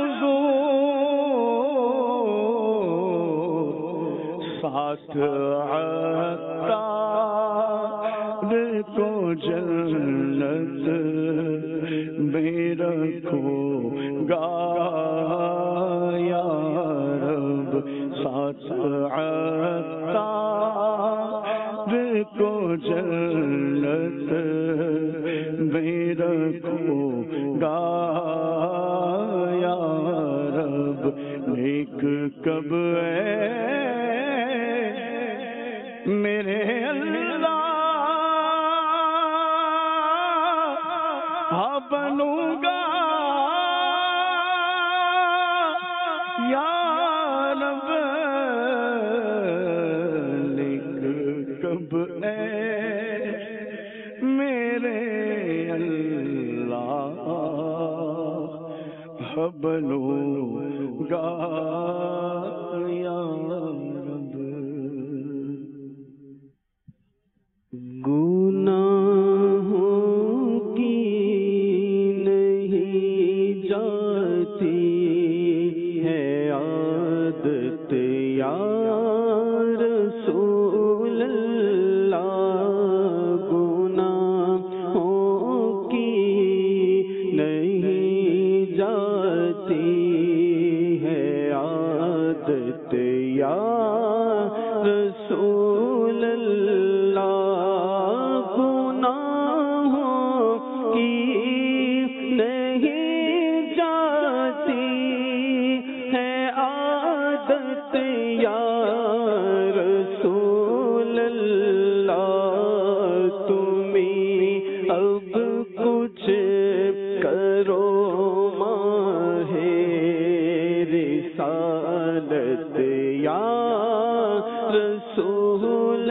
حضور ساتھ عطار کو جنت میں رکھوں گا یا رب، ساتھ عطار کو جنت میں رکھوں گا یا رب، نیک کب ہے میرے اللہ ہاں بنوں گا یا رب، نیک کب ہے میرے اللہ ہاں بنوں گا یا رب۔ گناہوں کی نہیں جاتی ہے عادت یا رسول اللہ، گناہوں کی نہیں جاتی ہے عادت یا رسول اللہ، گناہوں کی نہیں جاتی ہے عادت یا رسول اللہ، تمہیں اب کچھ کرو ماہ رسالت یا رسول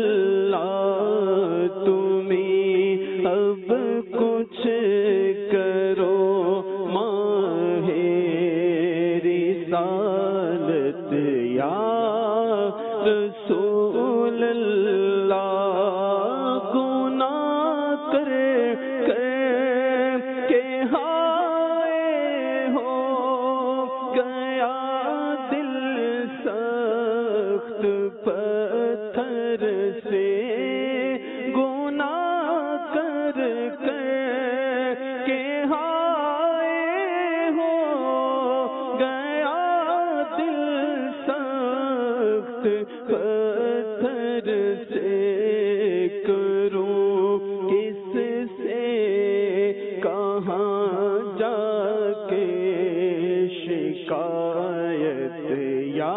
اللہ، تمہیں اب کچھ کرو ماہ رسالت یا رسول اللہ، گناہ کر کے ہائے ہو گیا دل سخت پتھر سے، گناہ کر کے ہائے ہو گیا دل سخت پتھر سے، کروں کس سے کہاں جا کے شکایت یا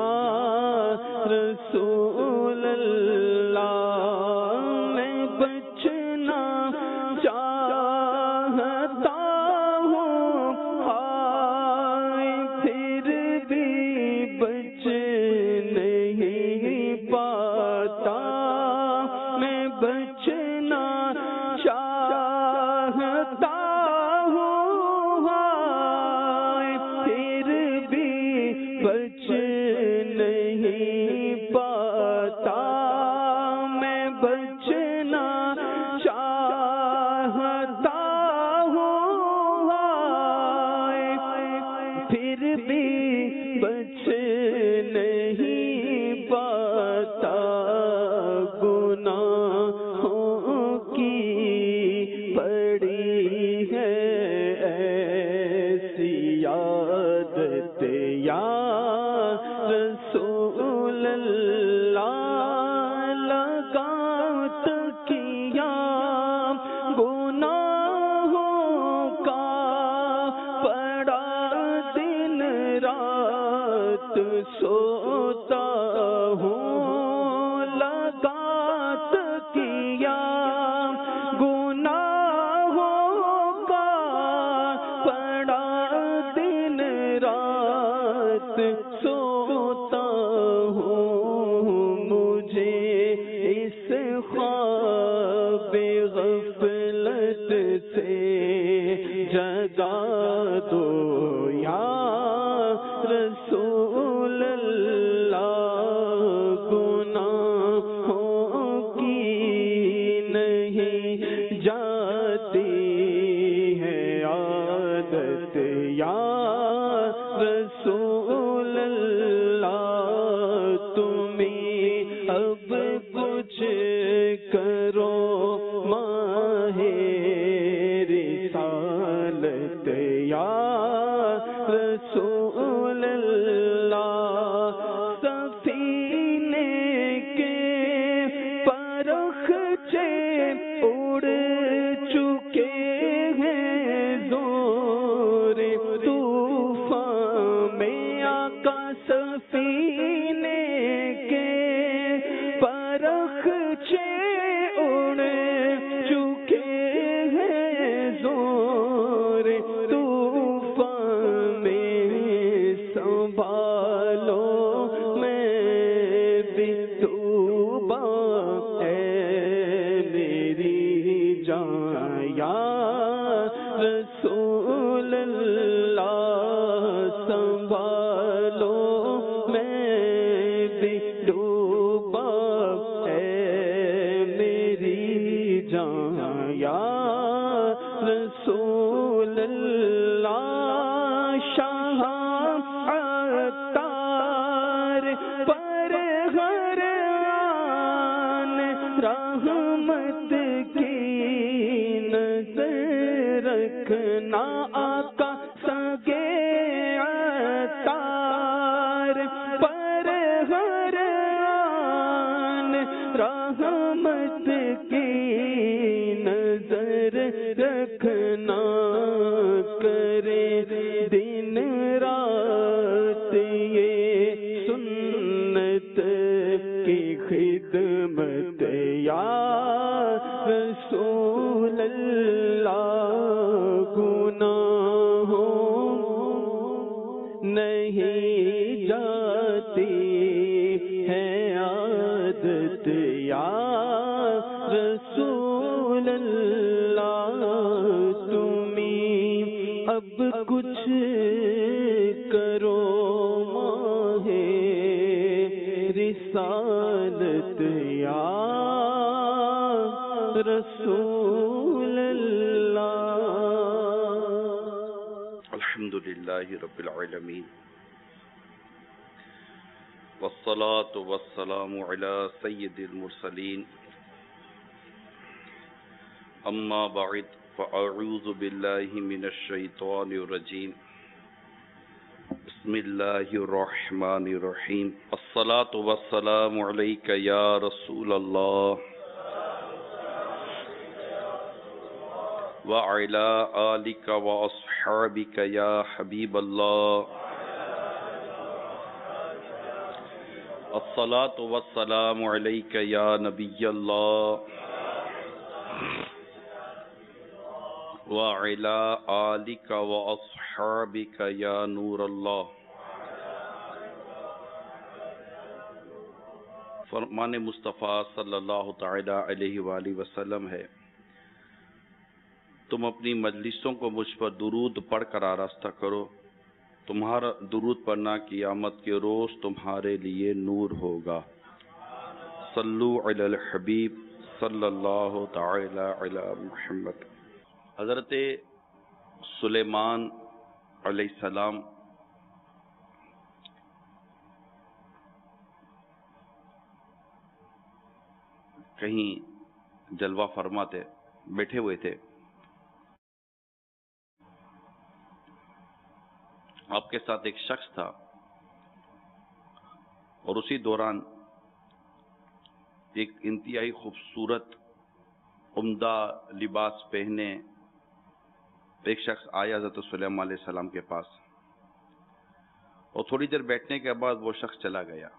رسول اللہ، میں بچنا چاہتا ہوں ہائے بھی بچ نہیں پاتا گناہوں کی پڑی ہے ایسی عادت یا رسول اللہ لگات کیا گناہوں کا پڑا دن رات سوتا ہوں لگات کیا گناہوں کا پڑا دن رات سوتا ہوں مجھے اس خواب غفلت سے جگا دو یا رسول اللہ گناہوں کی نہیں جاتی ہے عادت یا رسول اللہ تمہیں اب کچھ کرو ماہ رسالت یا رسول اللہ سفینے کے پرخچے اڑ چکے ہیں زور طوفان میں آقا سفینے کے پرخچے اڑ چکے ہیں زور طوفان میں سنبھالو میں بھی ڈوبا اے میری جان یا رسول اللہ سنبھالو میں بھی ڈوبا اے میری جان یا رسول اللہ شاہ عطار پر ہر آن رحمت کی نظر رکھنا آقا سگے عطار پر ہر آن رحمت کی نظر رکھنا کرے دن رات یہ سنت کی خدمت یا رسول اللہ گناہوں نہیں جاتی ہے عادت یا رسول اللہ تمہیں اب کچھ کرو ماہ رسالت یا رسول اللہ الحمدللہ رب العالمین والصلاة والسلام علی سید المرسلین اما بعد فاعوذ باللہ من الشیطان الرجیم بسم اللہ الرحمن الرحیم الصلاة والسلام علیک یا رسول اللہ وعلى آلك وأصحابك يا حبيب الله الصلاة والسلام عليك يا نبي الله وعلى آلك وأصحابك يا نور الله فرمان مصطفیٰ صلی اللہ تعالی علیہ وآلہ وسلم ہے تم اپنی مجلسوں کو مجھ پر درود پڑھ کر آراستہ کرو تمہارا درود پڑھنا قیامت کے روز تمہارے لیے نور ہوگا صلو علی الحبیب صلی اللہ تعالی علی محمد حضرت سلیمان علیہ السلام कहीं जलवा फरमाते बैठे हुए थे, आपके साथ एक शख्स था और उसी दौरान एक इंतहाई खूबसूरत उम्दा लिबास पहने एक शख्स आया हज़रत सुलेमान अलैहिस्सलाम के पास, और थोड़ी देर बैठने के बाद वो शख्स चला गया।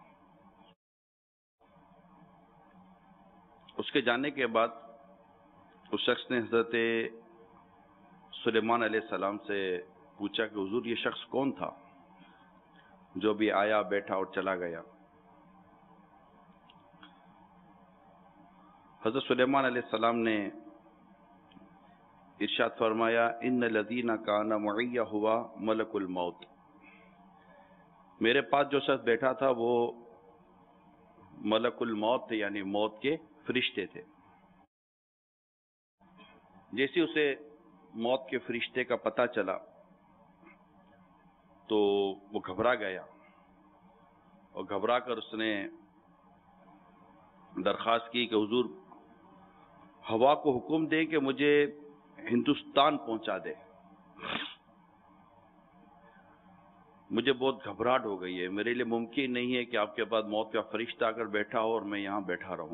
उसके जाने के बाद उस शख्स ने हज़रत सुलेमान अलैहिस्सलाम से पूछा कि हुजूर ये शख्स कौन था जो भी आया बैठा और चला गया? हज़रत सुलेमान अलैहिस्सलाम ने इरशाद फरमाया, इन्न लदीना काना मुइया हुआ मलकुल मौत। मेरे पास जो शख्स बैठा था वो मलकुल मौत थे, यानी मौत के फरिश्ते थे। जैसे उसे मौत के फरिश्ते का पता चला तो वो घबरा गया और घबरा कर उसने दरख्वास्त की कि हुजूर हवा को हुक्म दें कि मुझे हिंदुस्तान पहुंचा दे, मुझे बहुत घबराहट हो गई है, मेरे लिए मुमकिन नहीं है कि आपके पास मौत का फरिश्ता आकर बैठा हो और मैं यहां बैठा रहूं।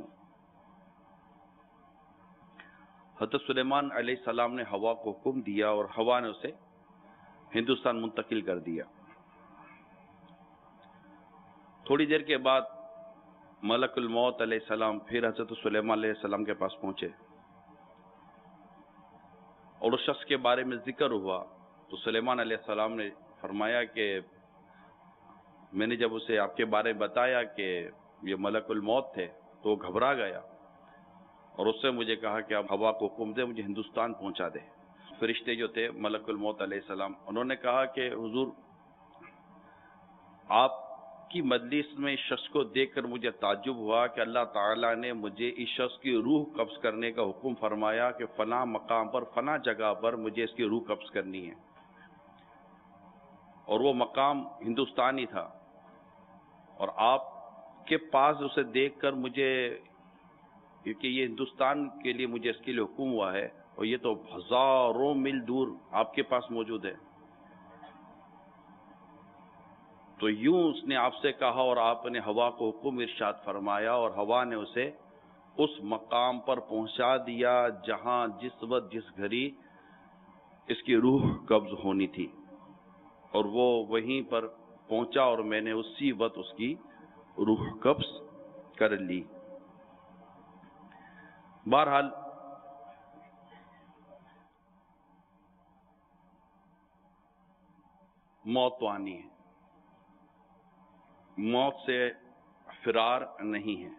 हज़रत सुलेमान अलैहिस्सलाम ने हवा को हुक्म दिया और हवा ने उसे हिंदुस्तान मुंतकिल कर दिया। थोड़ी देर के बाद मलकुल मौत अलैहिस्सलाम फिर हज़रत सुलेमान अलैहिस्सलाम के पास पहुंचे और उस शख्स के बारे में जिक्र हुआ तो सुलेमान अलैहिस्सलाम ने फरमाया कि मैंने जब उसे आपके बारे में बताया कि ये मलकुल मौत थे तो वो घबरा गया और उससे मुझे कहा कि आप हवा को हुक्म दे मुझे हिंदुस्तान पहुंचा दे। फरिश्ते जो थे मलकुल मौत अलैहिस्सलाम, उन्होंने कहा कि हुजूर आपकी मजलिस में इस शख्स को देखकर मुझे ताज्जुब हुआ कि अल्लाह ताला ने मुझे इस शख्स की रूह कब्ज करने का हुक्म फरमाया कि फला मकाम पर फला जगह पर मुझे इसकी रूह कब्ज करनी है, और वो मकाम हिंदुस्तान ही था, और आपके पास उसे देखकर मुझे, क्योंकि ये हिंदुस्तान के लिए मुझे इसके लिए हुक्म हुआ है और ये तो हजारों मील दूर आपके पास मौजूद है, तो यूं उसने आपसे कहा और आपने हवा को हुक्म इरशाद फरमाया और हवा ने उसे उस मकाम पर पहुंचा दिया जहां जिस वक्त जिस घड़ी इसकी रूह कब्ज होनी थी, और वो वहीं पर पहुंचा और मैंने उसी वक्त उसकी रूह कब्ज कर ली। बहरहाल मौत तो आनी है, मौत से फिरार नहीं है।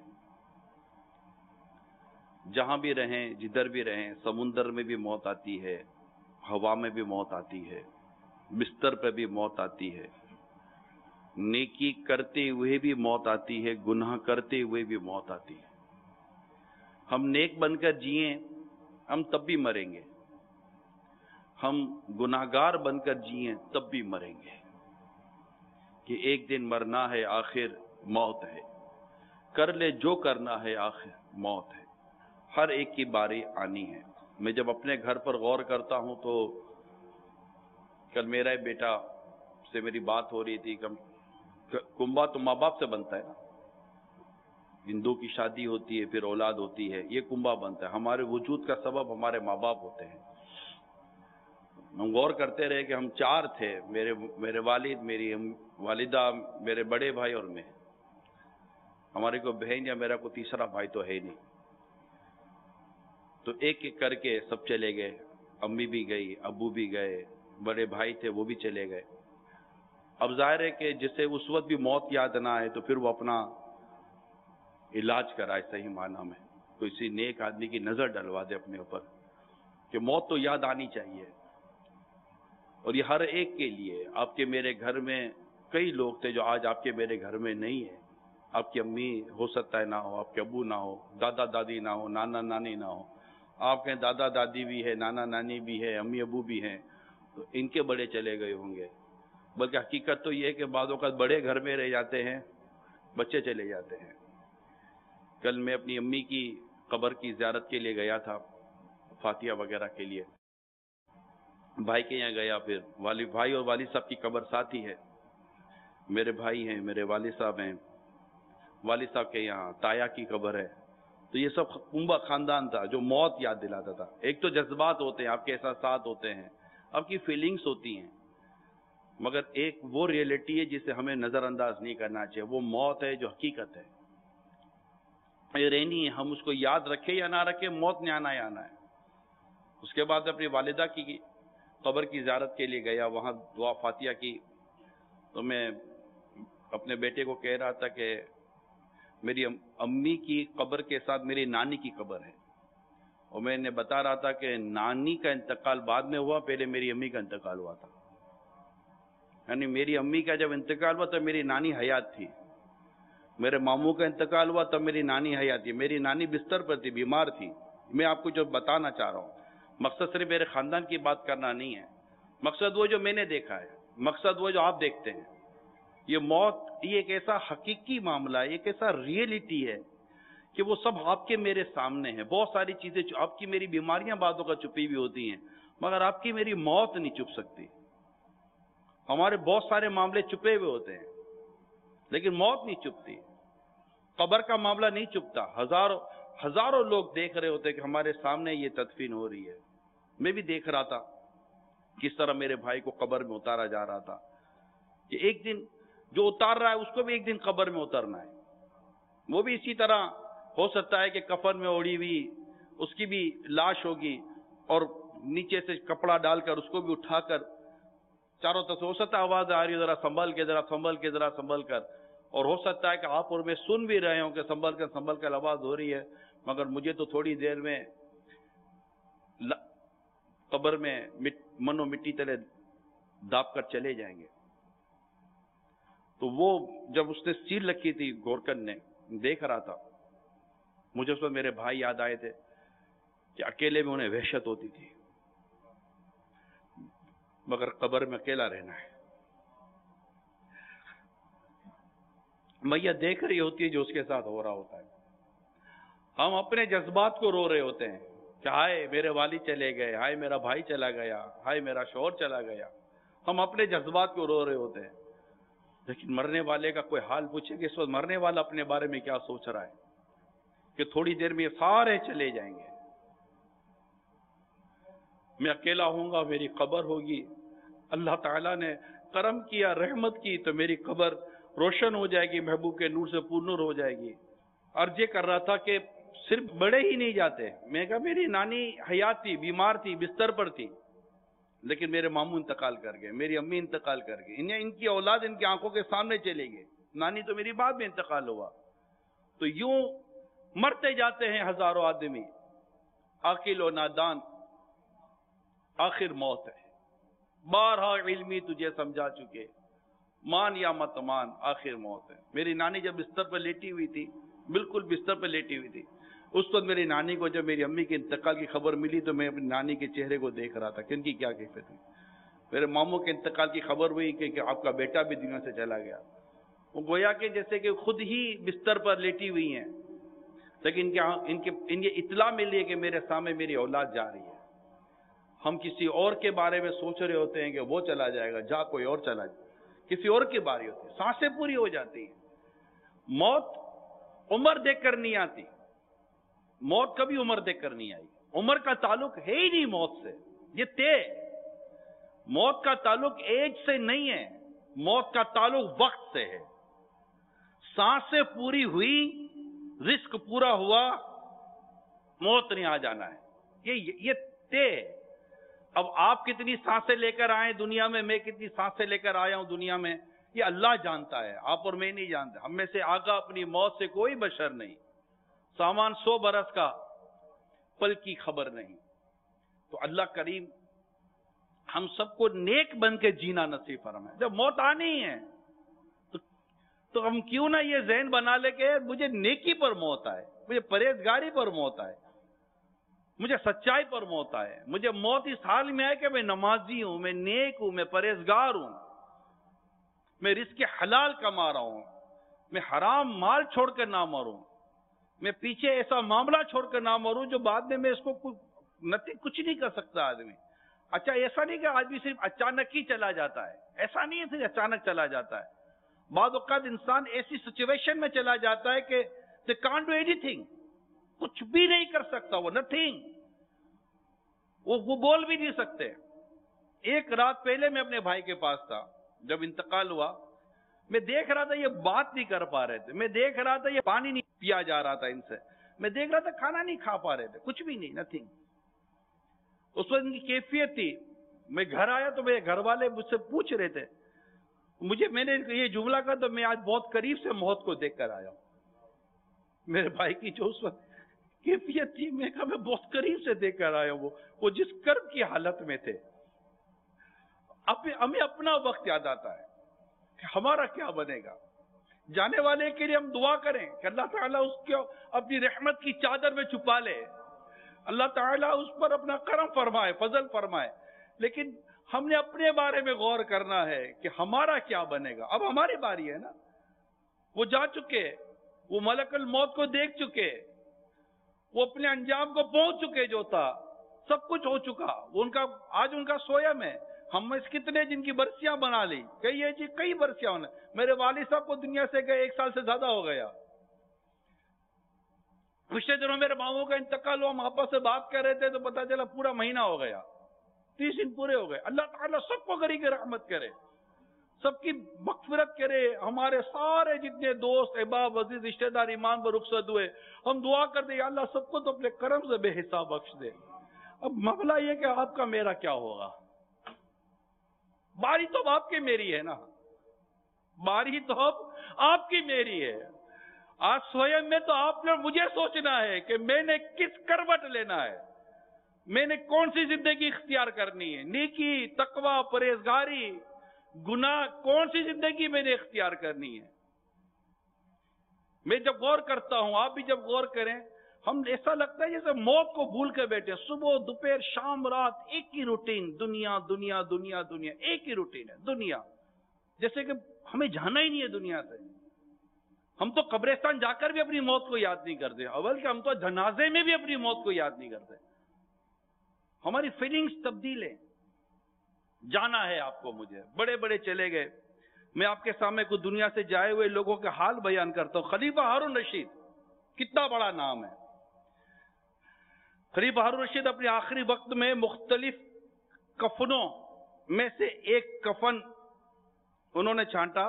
जहां भी रहें, जिधर भी रहें, समुंदर में भी मौत आती है, हवा में भी मौत आती है, बिस्तर पर भी मौत आती है, नेकी करते हुए भी मौत आती है, गुनाह करते हुए भी मौत आती है। हम नेक बनकर जिए हम तब भी मरेंगे, हम गुनाहगार बनकर जिए तब भी मरेंगे, कि एक दिन मरना है आखिर मौत है, कर ले जो करना है आखिर मौत है, हर एक की बारी आनी है। मैं जब अपने घर पर गौर करता हूं तो कल मेरा एक बेटा से मेरी बात हो रही थी, कम कुंबा तो माँ बाप से बनता है ना, हिंदू की शादी होती है फिर औलाद होती है, ये कुंबा बनता है, हमारे वजूद का सबब हमारे माँ बाप होते हैं। हम गौर करते रहे कि हम चार थे, मेरे मेरे वालिद, मेरी वालिदा, मेरे बड़े भाई और मैं, हमारी कोई बहन या मेरा कोई तीसरा भाई तो है नहीं। तो एक एक करके सब चले गए, अम्मी भी गई, अब्बू भी गए, बड़े भाई थे वो भी चले गए। अब जाहिर है कि जिसे उस वक्त भी मौत याद ना आए तो फिर वो अपना इलाज कराए, सही माना में तो किसी नेक आदमी की नजर डलवा दे अपने ऊपर कि मौत तो याद आनी चाहिए। और ये हर एक के लिए, आपके मेरे घर में कई लोग थे जो आज आपके मेरे घर में नहीं है। आपकी अम्मी हो सकता है ना हो, आपके अब्बू ना हो, दादा दादी ना हो, नाना नानी ना हो, आपके दादा दादी भी है, नाना नानी भी है, अम्मी अब्बू भी हैं, तो इनके बड़े चले गए होंगे। बल्कि हकीकत तो ये है कि बाज़ औक़ात बड़े घर में रह जाते हैं, बच्चे चले जाते हैं। कल मैं अपनी अम्मी की قبر کی زیارت کے لیے گیا تھا، فاتحہ وغیرہ کے لیے، بھائی کے یہاں گیا، پھر والد بھائی اور والد صاحب کی قبر ساتھ ہی ہے، میرے بھائی ہیں، میرے والد صاحب ہیں، والد صاحب کے یہاں تایا کی قبر ہے، تو یہ سب کنبہ خاندان تھا جو موت یاد دلاتا تھا۔ ایک تو جذبات ہوتے ہیں، آپ کے احساسات ہوتے ہیں، آپ کی فیلنگز ہوتی ہیں، مگر ایک وہ ریئلٹی ہے جسے ہمیں نظر انداز نہیں کرنا چاہیے، وہ موت ہے جو حقیقت ہے، یہ رہنی ہے، ہم اس کو یاد رکھیں یا نہ رکھیں، موت نے آنا ہی آنا ہے۔ اس کے بعد اپنی والدہ کی قبر کی زیارت کے لیے گیا، وہاں دعا فاتحہ کی، تو میں اپنے بیٹے کو کہہ رہا تھا کہ میری امی کی قبر کے ساتھ میری نانی کی قبر ہے، اور میں نے بتا رہا تھا کہ نانی کا انتقال بعد میں ہوا، پہلے میری امی کا انتقال ہوا تھا، یعنی میری امی کا جب انتقال ہوا تو میری نانی حیات تھی، میرے ماموں کا انتقال ہوا تب میری نانی حیات تھی، میری نانی بستر پر تھی، بیمار تھی۔ میں آپ کو جو بتانا چاہ رہا ہوں، مقصد صرف میرے خاندان کی بات کرنا نہیں ہے، مقصد وہ جو میں نے دیکھا ہے، مقصد وہ جو آپ دیکھتے ہیں۔ یہ موت یہ ایک ایسا حقیقی معاملہ ہے، ایک ایسا ریئلٹی ہے کہ وہ سب آپ کے میرے سامنے ہے۔ بہت ساری چیزیں، آپ کی میری بیماریاں بعضوں کا چھپی ہوئی ہوتی ہیں، مگر آپ کی میری موت نہیں چھپ سکتی۔ ہمارے بہت سارے معاملے چھپے ہوئے ہوتے ہیں لیکن موت نہیں چھپتی، قبر کا معاملہ نہیں چھپتا۔ ہزاروں ہزاروں لوگ دیکھ رہے ہوتے کہ ہمارے سامنے یہ تدفین ہو رہی ہے۔ میں بھی دیکھ رہا تھا کس طرح میرے بھائی کو قبر میں اتارا جا رہا تھا کہ ایک دن جو اتار رہا ہے اس کو بھی ایک دن قبر میں اترنا ہے، وہ بھی اسی طرح ہو سکتا ہے کہ کفن میں اوڑی ہوئی اس کی بھی لاش ہوگی، اور نیچے سے کپڑا ڈال کر اس کو بھی اٹھا کر چاروں طرف سے ہو سکتا ہے آواز آ رہی ہے، ذرا سنبھل کے ذرا سنبھل کے ذرا سنبھل کر، اور ہو سکتا ہے کہ آپ اور میں سن بھی رہے ہوں کہ سنبھل کر سنبھل کر آواز ہو رہی ہے، مگر مجھے تو تھوڑی دیر میں قبر میں منو مٹی تلے داب کر چلے جائیں گے۔ تو وہ جب اس نے سیل رکھی تھی گورکن نے، دیکھ رہا تھا، مجھے اس وقت میرے بھائی یاد آئے تھے کہ اکیلے میں انہیں وحشت ہوتی تھی، مگر قبر میں اکیلا رہنا ہے۔ میت دیکھ رہی ہوتی ہے جو اس کے ساتھ ہو رہا ہوتا ہے، ہم اپنے جذبات کو رو رہے ہوتے ہیں کہ ہائے میرے والد چلے گئے، ہائے میرا بھائی چلا گیا، ہائے میرا شوہر چلا گیا، ہم اپنے جذبات کو رو رہے ہوتے ہیں، لیکن مرنے والے کا کوئی حال پوچھے کہ اس وقت مرنے والا اپنے بارے میں کیا سوچ رہا ہے کہ تھوڑی دیر میں یہ سارے چلے جائیں گے، میں اکیلا ہوں گا، میری قبر ہوگی، اللہ تعالیٰ نے کرم کیا، رحمت کی تو میری قبر روشن ہو جائے گی، محبوب کے نور سے پور نور ہو جائے گی۔ عرض یہ کر رہا تھا کہ صرف بڑے ہی نہیں جاتے، میں کہا میری نانی حیات تھی، بیمار تھی، بستر پر تھی، لیکن میرے ماموں انتقال کر گئے، میری امی انتقال کر گئی، انہیں ان کی اولاد ان کی آنکھوں کے سامنے چلے گئے، نانی تو میری بعد میں انتقال ہوا۔ تو یوں مرتے جاتے ہیں ہزاروں آدمی، عاقل و نادان، آخر موت ہے۔ بارہا علمی تجھے سمجھا چکے، مان یا مت مان، آخر موت ہے۔ میری نانی جب بستر پر لیٹی ہوئی تھی، بالکل بستر پر لیٹی ہوئی تھی، اس وقت میری نانی کو جب میری امی کے انتقال کی خبر ملی تو میں اپنی نانی کے چہرے کو دیکھ رہا تھا کہ ان کی کیا کیفیت ہوئی۔ میرے ماموں کے انتقال کی خبر ہوئی کہ, کہ آپ کا بیٹا بھی دنیا سے چلا گیا، وہ گویا کہ جیسے کہ خود ہی بستر پر لیٹی ہوئی ہیں، لیکن کیا ان کے ان یہ اطلاع ملی ہے کہ میرے سامنے میری اولاد جا رہی ہے۔ ہم کسی اور کے بارے میں سوچ رہے ہوتے ہیں کہ وہ چلا جائے گا، جا کوئی اور چلا جائے، کسی اور کی باری ہوتی ہے، سانسیں پوری ہو جاتی ہیں۔ موت عمر دیکھ کر نہیں آتی، موت کبھی عمر دیکھ کر نہیں آئی، عمر کا تعلق ہے ہی نہیں موت سے، یہ طے۔ موت کا تعلق ایج سے نہیں ہے، موت کا تعلق وقت سے ہے۔ سانسیں پوری ہوئی، رزق پورا ہوا، موت نہیں آ جانا ہے، یہ یہ طے۔ اب آپ کتنی سانسیں لے کر آئے دنیا میں، میں کتنی سانسیں لے کر آیا ہوں دنیا میں، یہ اللہ جانتا ہے، آپ اور میں نہیں جانتے۔ ہم میں سے آگاہ اپنی موت سے کوئی بشر نہیں، سامان سو برس کا پل کی خبر نہیں۔ تو اللہ کریم ہم سب کو نیک بن کے جینا نصیب فرمائے۔ جب موت آنی ہی ہے تو, تو ہم کیوں نہ یہ ذہن بنا لے کہ مجھے نیکی پر موت آئے، مجھے پرہیزگاری پر موت آئے، مجھے سچائی پر موت آئے، مجھے موت اس حال میں آئے کہ میں نمازی ہوں، میں نیک ہوں، میں پرہیزگار ہوں، میں رزق حلال کما رہا ہوں، میں حرام مال چھوڑ کر نہ مروں، میں پیچھے ایسا معاملہ چھوڑ کر نہ مروں جو بعد میں میں اس کو نتھی کچھ نہیں کر سکتا آدمی. اچھا ایسا نہیں کہ آدمی صرف اچانک ہی چلا جاتا ہے, ایسا نہیں ہے صرف اچانک چلا جاتا ہے. بعض اوقات انسان ایسی سچویشن میں چلا جاتا ہے کہ they can't do anything, کچھ بھی نہیں کر سکتا وہ, nothing, وہ وہ بول بھی نہیں سکتے. ایک رات پہلے میں اپنے بھائی کے پاس تھا, جب انتقال ہوا میں دیکھ رہا تھا یہ بات نہیں کر پا رہے تھے, میں دیکھ رہا تھا یہ پانی نہیں پیا جا رہا تھا ان سے, میں دیکھ رہا تھا کھانا نہیں کھا پا رہے تھے, کچھ بھی نہیں, نتھنگ. اس وقت ان کی کیفیت تھی. میں گھر آیا تو میرے گھر والے مجھ سے پوچھ رہے تھے, مجھے میں نے یہ جملہ کہا تو میں آج بہت قریب سے موت کو دیکھ کر آیا ہوں. میرے بھائی کی جو اس وقت کیفیت تھی, میں کہا میں بہت قریب سے دیکھ کر آیا ہوں, وہ جس کرب کی حالت میں تھے. اب ہمیں اپنا وقت یاد آتا ہے کہ ہمارا کیا بنے گا. جانے والے کے لیے ہم دعا کریں کہ اللہ تعالیٰ اس کو اپنی رحمت کی چادر میں چھپا لے, اللہ تعالیٰ اس پر اپنا کرم فرمائے, فضل فرمائے. لیکن ہم نے اپنے بارے میں غور کرنا ہے کہ ہمارا کیا بنے گا. اب ہماری باری ہے نا, وہ جا چکے, وہ ملک الموت کو دیکھ چکے, وہ اپنے انجام کو پہنچ چکے, جو تھا سب کچھ ہو چکا. وہ ان کا آج ان کا سویا میں ہم اس کتنے جن کی برسیاں بنا لی, کئی ہے جی کئی برسیاں ہونے. میرے والد صاحب کو دنیا سے گئے ایک سال سے زیادہ ہو گیا. پچھلے دنوں میرے ماموں کا انتقال ہوا, ہم آپس سے بات کر رہے تھے تو پتا چلا پورا مہینہ ہو گیا, تیس دن پورے ہو گئے. اللہ تعالیٰ سب کو غریق رحمت کرے, سب کی مغفرت کرے. ہمارے سارے جتنے دوست احباب عزیز رشتہ دار ایمان پر رخصت ہوئے, ہم دعا کرتے ہیں یا اللہ سب کو تو اپنے کرم سے بے حساب بخش دے. اب معاملہ یہ کہ آپ کا میرا کیا ہوگا. باری تو آپ کی میری ہے نا, باری تو اب آپ کی میری ہے. آج سوئے میں تو آپ نے مجھے سوچنا ہے کہ میں نے کس کروٹ لینا ہے, میں نے کون سی زندگی اختیار کرنی ہے. نیکی, تقوی, پرہیزگاری, گناہ, کون سی زندگی میں نے اختیار کرنی ہے. میں جب غور کرتا ہوں, آپ بھی جب غور کریں, ہم ایسا لگتا ہے جیسے موت کو بھول کے بیٹھے, صبح دوپہر شام رات ایک ہی روٹین, دنیا دنیا دنیا دنیا, ایک ہی روٹین ہے دنیا, جیسے کہ ہمیں جانا ہی نہیں ہے دنیا سے. ہم تو قبرستان جا کر بھی اپنی موت کو یاد نہیں کرتے, اول کہ ہم تو جنازے میں بھی اپنی موت کو یاد نہیں کرتے. ہماری فیلنگز تبدیل ہے. جانا ہے آپ کو, مجھے بڑے بڑے چلے گئے. میں آپ کے سامنے کو دنیا سے جائے ہوئے لوگوں کے حال بیان کرتا ہوں. خلیفہ ہارون رشید کتنا بڑا نام ہے. خلیفہ ہارون رشید اپنے آخری وقت میں مختلف کفنوں میں سے ایک کفن انہوں نے چھانٹا,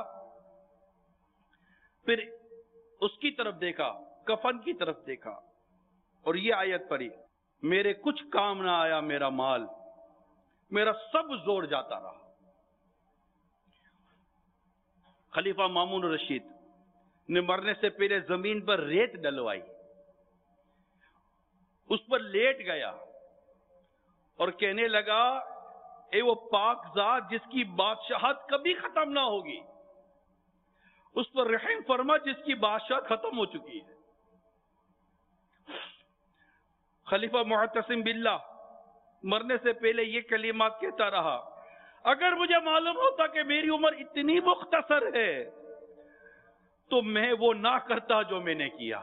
پھر اس کی طرف دیکھا, کفن کی طرف دیکھا اور یہ آیت پڑھی, میرے کچھ کام نہ آیا میرا مال, میرا سب زور جاتا رہا. خلیفہ مامون رشید نے مرنے سے پہلے زمین پر ریت ڈلوائی, اس پر لیٹ گیا اور کہنے لگا اے وہ پاک ذات جس کی بادشاہت کبھی ختم نہ ہوگی, اس پر رحم فرما جس کی بادشاہ ختم ہو چکی ہے. خلیفہ معتصم باللہ مرنے سے پہلے یہ کلمات کہتا رہا, اگر مجھے معلوم ہوتا کہ میری عمر اتنی مختصر ہے تو میں وہ نہ کرتا جو میں نے کیا.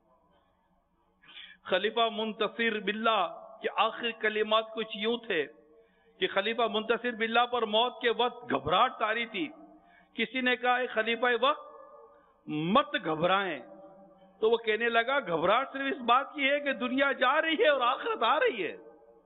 خلیفہ منتصر باللہ کے آخر کلمات کچھ یوں تھے کہ خلیفہ منتصر باللہ پر موت کے وقت گھبراہٹ تاری تھی. کسی نے کہا اے خلیفہ وقت مت گھبرائیں, تو وہ کہنے لگا گھبراہٹ صرف اس بات کی ہے کہ دنیا جا رہی ہے اور آخرت آ رہی ہے.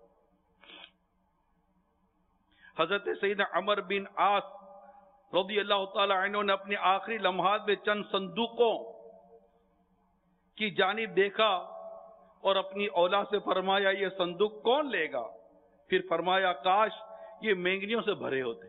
حضرت سیدنا عمر بن عاص رضی اللہ تعالی عنہ نے اپنے آخری لمحات میں چند صندوقوں کی جانب دیکھا اور اپنی اولاد سے فرمایا یہ صندوق کون لے گا. پھر فرمایا کاش یہ مینگنیوں سے بھرے ہوتے.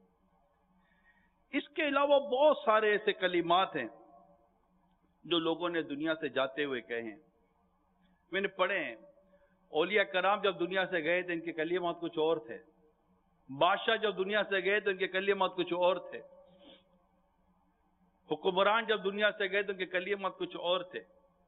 اس کے علاوہ بہت سارے ایسے کلمات ہیں جو لوگوں نے دنیا سے جاتے ہوئے کہے ہیں. میں نے پڑھے ہیں, اولیاء کرام جب دنیا سے گئے تھے ان کے کلمات کچھ اور تھے, بادشاہ جب دنیا سے گئے تو ان کے کلمات کچھ اور تھے, حکمران جب دنیا سے گئے تو ان کے کلمات کچھ اور تھے,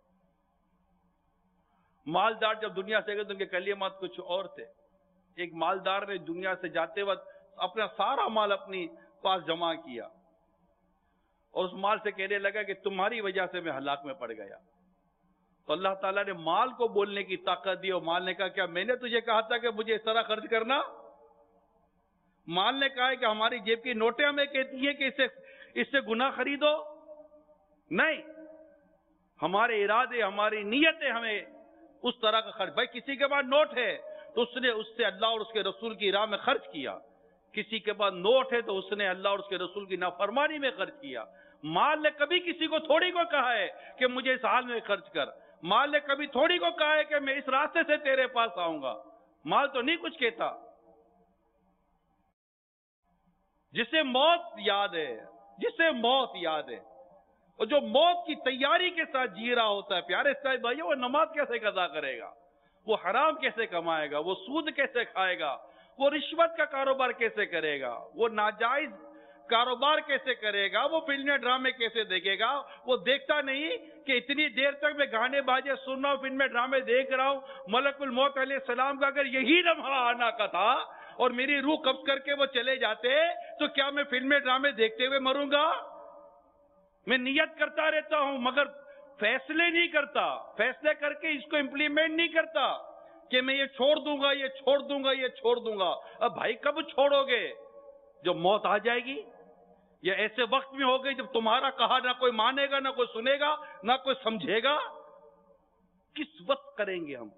مالدار جب دنیا سے گئے تو ان کے کلمات کچھ اور تھے. ایک مالدار نے دنیا سے جاتے وقت اپنا سارا مال اپنی پاس جمع کیا اور اس مال سے کہنے لگا کہ تمہاری وجہ سے میں ہلاک میں پڑ گیا. تو اللہ تعالیٰ نے مال کو بولنے کی طاقت دی، اور مال نے کہا کیا میں نے تجھے کہا تھا کہ مجھے اس طرح خرچ کرنا؟ مال نے کہا ہے کہ ہماری جیب کی نوٹیں ہمیں کہتی ہیں کہ اس سے اس سے گناہ خریدو؟ نہیں، ہمارے ارادے، ہماری نیتیں ہمیں اس طرح کا خرچ. بھائی کسی کے پاس نوٹ ہے تو اس نے اس سے اللہ اور اس کے رسول کی راہ میں خرچ کیا، کسی کے پاس نوٹ ہے تو اس نے اللہ اور اس کے رسول کی نافرمانی میں خرچ کیا. مال نے کبھی کسی کو تھوڑی کو کہا ہے کہ مجھے اس حال میں خرچ کر. مال نے کبھی تھوڑی کو کہا ہے کہ میں اس راستے سے تیرے پاس آؤں گا. مال تو نہیں کچھ کہتا. جسے موت یاد ہے، جسے موت یاد ہے، اور جو موت کی تیاری کے ساتھ جی رہا ہوتا ہے، پیارے صاحب بھائیو، وہ نماز کیسے قضا کرے گا؟ وہ حرام کیسے کمائے گا؟ وہ سود کیسے کھائے گا؟ وہ رشوت کا کاروبار کیسے کرے گا؟ وہ ناجائز کاروبار کیسے کرے گا؟ وہ فلمیں ڈرامے کیسے دیکھے گا؟ وہ دیکھتا نہیں کہ اتنی دیر تک میں گانے باجے سن رہا ہوں، فلمیں ڈرامے دیکھ رہا ہوں. ملک الموت علیہ السلام کا اگر یہی لمحہ آنا کا تھا اور میری روح قبض کر کے وہ چلے جاتے تو کیا میں فلمیں ڈرامے دیکھتے ہوئے مروں گا؟ میں نیت کرتا رہتا ہوں مگر فیصلے نہیں کرتا، فیصلے کر کے اس کو امپلیمنٹ نہیں کرتا کہ میں یہ چھوڑ دوں گا، یہ چھوڑ دوں گا، یہ چھوڑ دوں گا. اب بھائی کب چھوڑو گے؟ جب موت آ جائے گی، یا ایسے وقت میں ہوگی جب تمہارا کہا نہ کوئی مانے گا، نہ کوئی سنے گا، نہ کوئی سمجھے گا. کس وقت کریں گے ہم؟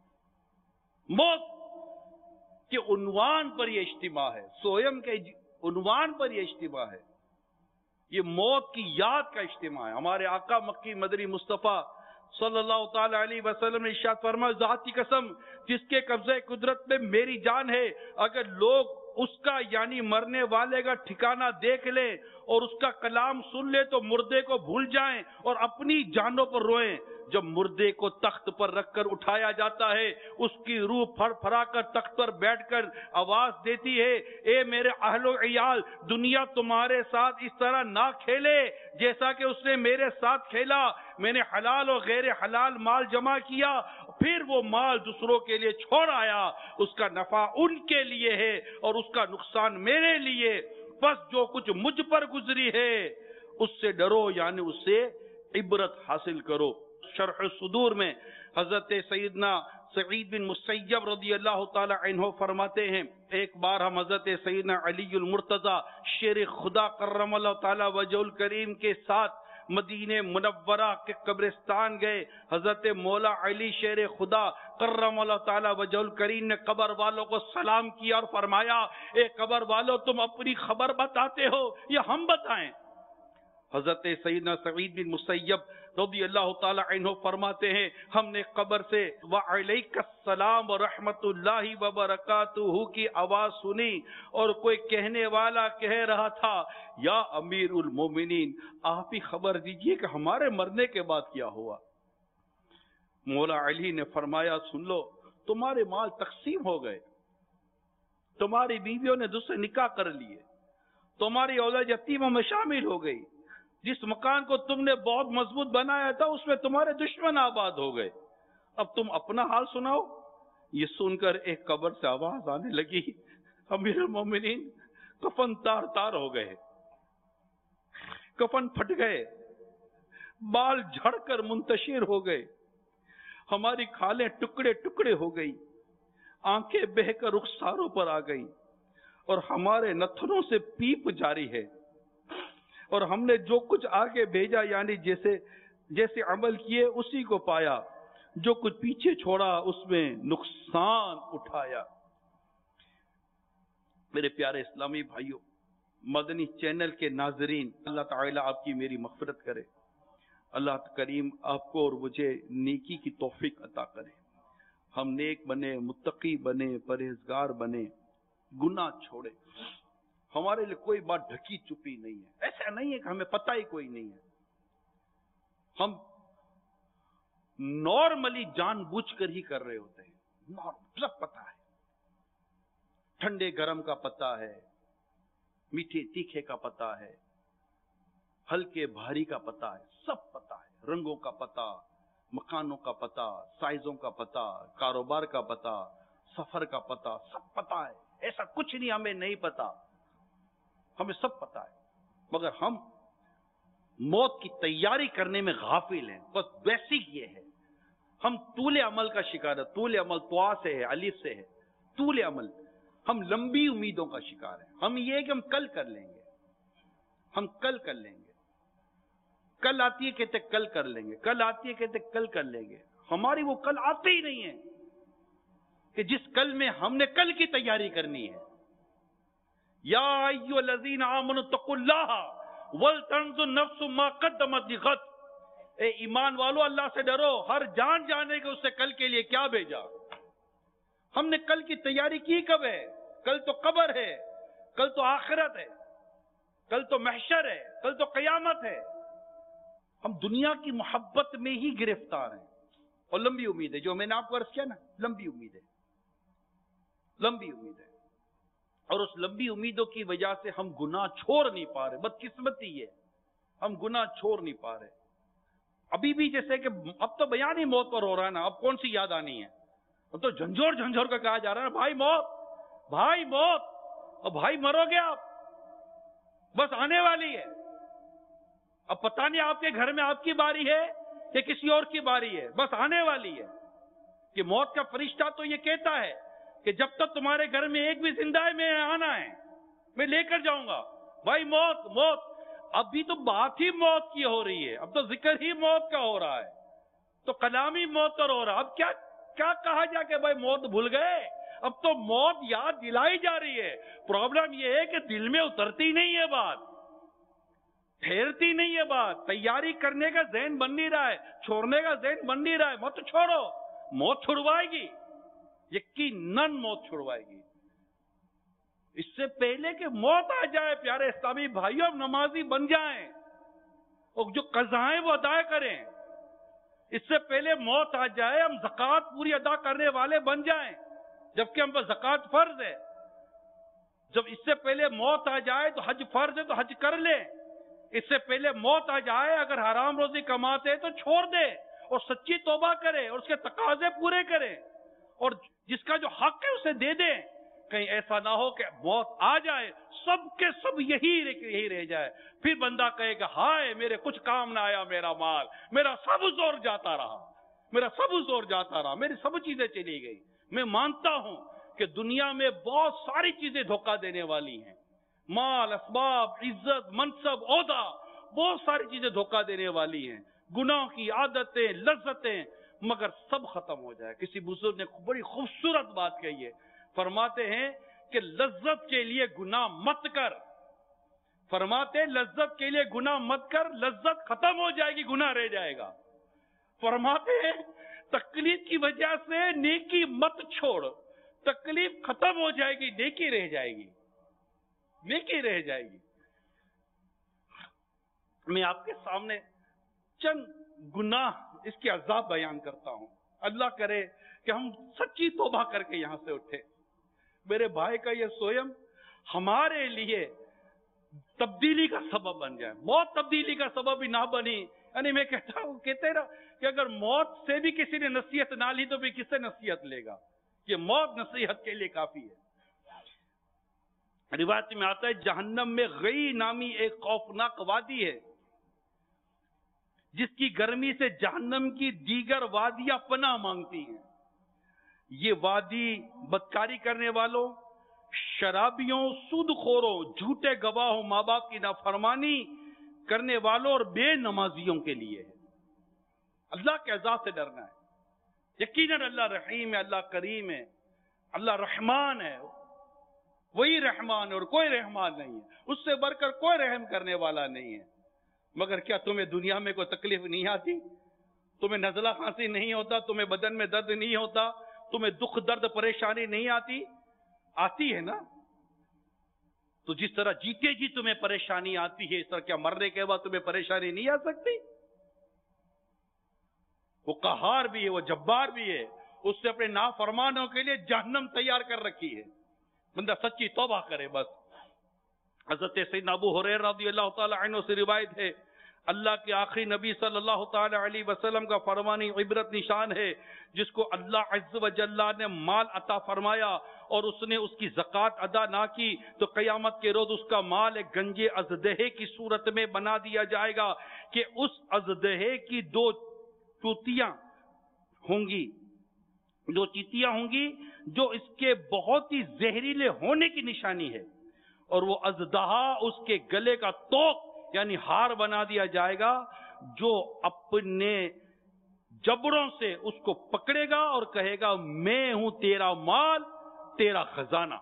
موت کے عنوان پر یہ اجتماع ہے، سویم کے عنوان پر یہ اجتماع ہے. یہ موت کی یاد کا اجتماع ہے. ہمارے آقا مکی مدنی مصطفیٰ صلی اللہ تعالی علیہ وسلم نے ارشاد فرمایا، ذات کی قسم جس کے قبضہ قدرت میں میری جان ہے، اگر لوگ اس کا یعنی مرنے والے کا ٹھکانہ دیکھ لیں اور اس کا کلام سن لے تو مردے کو بھول جائیں اور اپنی جانوں پر روئیں. جب مردے کو تخت پر رکھ کر اٹھایا جاتا ہے، اس کی روح پھڑ پھڑا کر تخت پر بیٹھ کر آواز دیتی ہے، اے میرے اہل و عیال، دنیا تمہارے ساتھ اس طرح نہ کھیلے جیسا کہ اس نے میرے ساتھ کھیلا. میں نے حلال اور غیر حلال مال جمع کیا، پھر وہ مال دوسروں کے لیے چھوڑ آیا. اس کا نفع ان کے لیے ہے اور اس کا نقصان میرے لیے. بس جو کچھ مجھ پر گزری ہے اس سے ڈرو، یعنی اس سے عبرت حاصل کرو. شرح صدور میں حضرت سیدنا سعید بن مسیب رضی اللہ تعالی عنہ فرماتے ہیں، ایک بار ہم حضرت سیدنا علی المرتضی شیر خدا کرم اللہ تعالی وجہ الکریم کے ساتھ مدینہ منورہ کے قبرستان گئے. حضرت مولا علی شیر خدا کرم اللہ تعالی وجہ الکریم نے قبر والوں کو سلام کیا اور فرمایا، اے قبر والوں، تم اپنی خبر بتاتے ہو یا ہم بتائیں؟ حضرت سیدنا سعید بن مسیب رضی اللہ تعالی عنہ فرماتے ہیں، ہم نے قبر سے وعلیک السلام ورحمۃ اللہ وبرکاتہ کی آواز سنی اور کوئی کہنے والا کہہ رہا تھا، یا امیر المومنین، آپ ہی خبر دیجئے کہ ہمارے مرنے کے بعد کیا ہوا. مولا علی نے فرمایا، سن لو، تمہارے مال تقسیم ہو گئے، تمہاری بیویوں نے دوسرے نکاح کر لیے، تمہاری اولاد یتیموں میں شامل ہو گئی، جس مکان کو تم نے بہت مضبوط بنایا تھا اس میں تمہارے دشمن آباد ہو گئے، اب تم اپنا حال سناؤ. یہ سن کر ایک قبر سے آواز آنے لگی، امیر المومنین، کفن تار تار ہو گئے، کفن پھٹ گئے، بال جھڑ کر منتشر ہو گئے، ہماری کھالیں ٹکڑے ٹکڑے ہو گئی، آنکھیں بہ کر رخساروں پر آ گئی، اور ہمارے نتھنوں سے پیپ جاری ہے، اور ہم نے جو کچھ آگے بھیجا یعنی جیسے جیسے عمل کیے اسی کو پایا، جو کچھ پیچھے چھوڑا اس میں نقصان اٹھایا. میرے پیارے اسلامی بھائیوں، مدنی چینل کے ناظرین، اللہ تعالیٰ آپ کی میری مغفرت کرے، اللہ کریم آپ کو اور مجھے نیکی کی توفیق عطا کرے، ہم نیک بنے، متقی بنے، پرہیزگار بنے، گناہ چھوڑے. ہمارے لیے کوئی بات ڈھکی چھپی نہیں ہے، ایسا نہیں ہے کہ ہمیں پتہ ہی کوئی نہیں ہے. ہم نارملی جان بوجھ کر ہی کر رہے ہوتے ہیں، سب پتہ ہے، ٹھنڈے گرم کا پتہ ہے، میٹھے تیکھے کا پتہ ہے، ہلکے بھاری کا پتہ ہے، سب پتہ ہے، رنگوں کا پتہ، مکانوں کا پتہ، سائزوں کا پتہ، کاروبار کا پتہ، سفر کا پتہ، سب پتہ ہے. ایسا کچھ نہیں ہمیں نہیں پتہ، ہمیں سب پتہ ہے، مگر ہم موت کی تیاری کرنے میں غافل ہیں. بس بیسک یہ ہے، ہم طول عمل کا شکار ہے. طول عمل طوا سے ہے, الف سے ہے, طول عمل. ہم لمبی امیدوں کا شکار ہیں. ہم یہ کہ ہم کل کر لیں گے, ہم کل کر لیں گے. کل آتی ہے کہتے کل کر لیں گے, کل آتی ہے کہتے کل کر لیں گے. ہماری وہ کل آتے ہی نہیں ہے کہ جس کل میں ہم نے کل کی تیاری کرنی ہے. یا ایھا الذین آمنوا اتقوا اللہ ولتنظر نفس ما قدمت لغد. اے ایمان والو اللہ سے ڈرو, ہر جان جانے کہ اس سے کل کے لیے کیا بھیجا. ہم نے کل کی تیاری کی کب ہے؟ کل تو قبر ہے, کل تو آخرت ہے, کل تو محشر ہے, کل تو قیامت ہے. ہم دنیا کی محبت میں ہی گرفتار ہیں. اور لمبی امید ہے, جو میں نے آپ کو عرض کیا نا, لمبی امید ہے, لمبی امید ہے. اور اس لمبی امیدوں کی وجہ سے ہم گناہ چھوڑ نہیں پا رہے. بدقسمتی ہے, ہم گناہ چھوڑ نہیں پا رہے. ابھی بھی جیسے کہ اب تو بیان ہی موت پر ہو رہا ہے نا, اب کون سی یاد آنی ہے. اب تو جھنجھوڑ جھنجھوڑ کا کہا جا رہا ہے بھائی موت, بھائی موت, اور بھائی مرو گے آپ, بس آنے والی ہے. اب پتہ نہیں آپ کے گھر میں آپ کی باری ہے کہ کسی اور کی باری ہے, بس آنے والی ہے. کہ موت کا فرشتہ تو یہ کہتا ہے کہ جب تک تمہارے گھر میں ایک بھی زندہ ہے میں آنا ہے, میں لے کر جاؤں گا. بھائی موت موت, ابھی تو بات ہی موت کی ہو رہی ہے, اب تو ذکر ہی موت کا ہو رہا ہے, تو کلامی موت کا ہو رہا ہے. اب کیا کیا کہا جا کہ بھائی موت بھول گئے؟ اب تو موت یاد دلائی جا رہی ہے. پرابلم یہ ہے کہ دل میں اترتی نہیں ہے بات, ٹھہرتی نہیں ہے بات. تیاری کرنے کا ذہن بن نہیں رہا ہے, چھوڑنے کا ذہن بن نہیں رہا ہے. مت چھوڑو, موت چھڑوائے گی, یقیناً موت چھڑوائے گی. اس سے پہلے کہ موت آ جائے پیارے اسلامی بھائیوں, اب نمازی بن جائیں اور جو قضائیں وہ ادا کریں. اس سے پہلے موت آ جائے ہم زکوٰۃ پوری ادا کرنے والے بن جائیں, جبکہ ہم پر زکوٰۃ فرض ہے. جب اس سے پہلے موت آ جائے تو حج فرض ہے تو حج کر لے. اس سے پہلے موت آ جائے اگر حرام روزی کماتے تو چھوڑ دے اور سچی توبہ کرے اور اس کے تقاضے پورے کرے, اور جس کا جو حق ہے اسے دے دے. کہیں ایسا نہ ہو کہ موت آ جائے سب کے سب یہی یہی رہ جائے, پھر بندہ کہے کہ ہائے میرے کچھ کام نہ آیا, میرا مال, میرا سب زور جاتا رہا, میرا سب زور جاتا رہا, میری سب چیزیں چلی گئی. میں مانتا ہوں کہ دنیا میں بہت ساری چیزیں دھوکہ دینے والی ہیں, مال, اسباب, عزت, منصب, عہدہ, بہت ساری چیزیں دھوکہ دینے والی ہیں, گناہ کی عادتیں, لذتیں, مگر سب ختم ہو جائے. کسی بزرگ نے بڑی خوبصورت بات کہی ہے, فرماتے ہیں کہ لذت کے لیے گناہ مت کر. فرماتے ہیں لذت کے لیے گناہ مت کر, لذت ختم ہو جائے گی, گناہ رہ جائے گا. فرماتے ہیں تکلیف کی وجہ سے نیکی مت چھوڑ, تکلیف ختم ہو جائے گی, نیکی رہ جائے گی, نیکی رہ جائے گی. میں آپ کے سامنے چند گناہ اس کے عذاب بیان کرتا ہوں. اللہ کرے کہ ہم سچی توبہ کر کے یہاں سے اٹھے. میرے بھائی کا یہ سوئم ہمارے لیے تبدیلی کا سبب بن جائے. موت تبدیلی کا سبب ہی نہ بنی. یعنی میں کہتا ہوں, کہتے نا کہ اگر موت سے بھی کسی نے نصیحت نہ لی تو بھی کس سے نصیحت لے گا. یہ موت نصیحت کے لیے کافی ہے. روایت میں آتا ہے جہنم میں غی نامی ایک خوفناک وادی ہے جس کی گرمی سے جہنم کی دیگر وادیاں پناہ مانگتی ہیں. یہ وادی بدکاری کرنے والوں, شرابیوں, سود خوروں, جھوٹے گواہوں, ماں باپ کی نافرمانی کرنے والوں اور بے نمازیوں کے لیے ہے. اللہ کے عذاب سے ڈرنا ہے. یقیناً اللہ رحیم ہے, اللہ کریم ہے, اللہ رحمان ہے. وہی رحمان ہے اور کوئی رحمان نہیں ہے, اس سے بڑھ کر کوئی رحم کرنے والا نہیں ہے. مگر کیا تمہیں دنیا میں کوئی تکلیف نہیں آتی؟ تمہیں نزلہ کھانسی نہیں ہوتا؟ تمہیں بدن میں درد نہیں ہوتا؟ تمہیں دکھ درد پریشانی نہیں آتی؟ آتی ہے نا. تو جس طرح جیتے جی تمہیں پریشانی آتی ہے, اس طرح کیا مرنے کے بعد تمہیں پریشانی نہیں آ سکتی؟ وہ قہار بھی ہے, وہ جبار بھی ہے, اس سے اپنے نافرمانوں کے لیے جہنم تیار کر رکھی ہے. بندہ سچی توبہ کرے بس. حضرت سیدنا ابو ہریرہ رضی اللہ تعالی عنہ سے روایت ہے, اللہ کے آخری نبی صلی اللہ تعالی علیہ وسلم کا فرمانی عبرت نشان ہے, جس کو اللہ عز و جل نے مال عطا فرمایا اور اس نے اس کی زکوٰۃ ادا نہ کی تو قیامت کے روز اس کا مال ایک گنجے اژدہے کی صورت میں بنا دیا جائے گا کہ اس اژدہے کی دو چوٹیاں ہوں گی، جو چیٹیاں ہوں گی جو اس کے بہت ہی زہریلے ہونے کی نشانی ہے، اور وہ اژدہا اس کے گلے کا توق یعنی ہار بنا دیا جائے گا، جو اپنے جبڑوں سے اس کو پکڑے گا اور کہے گا میں ہوں تیرا مال، تیرا خزانہ۔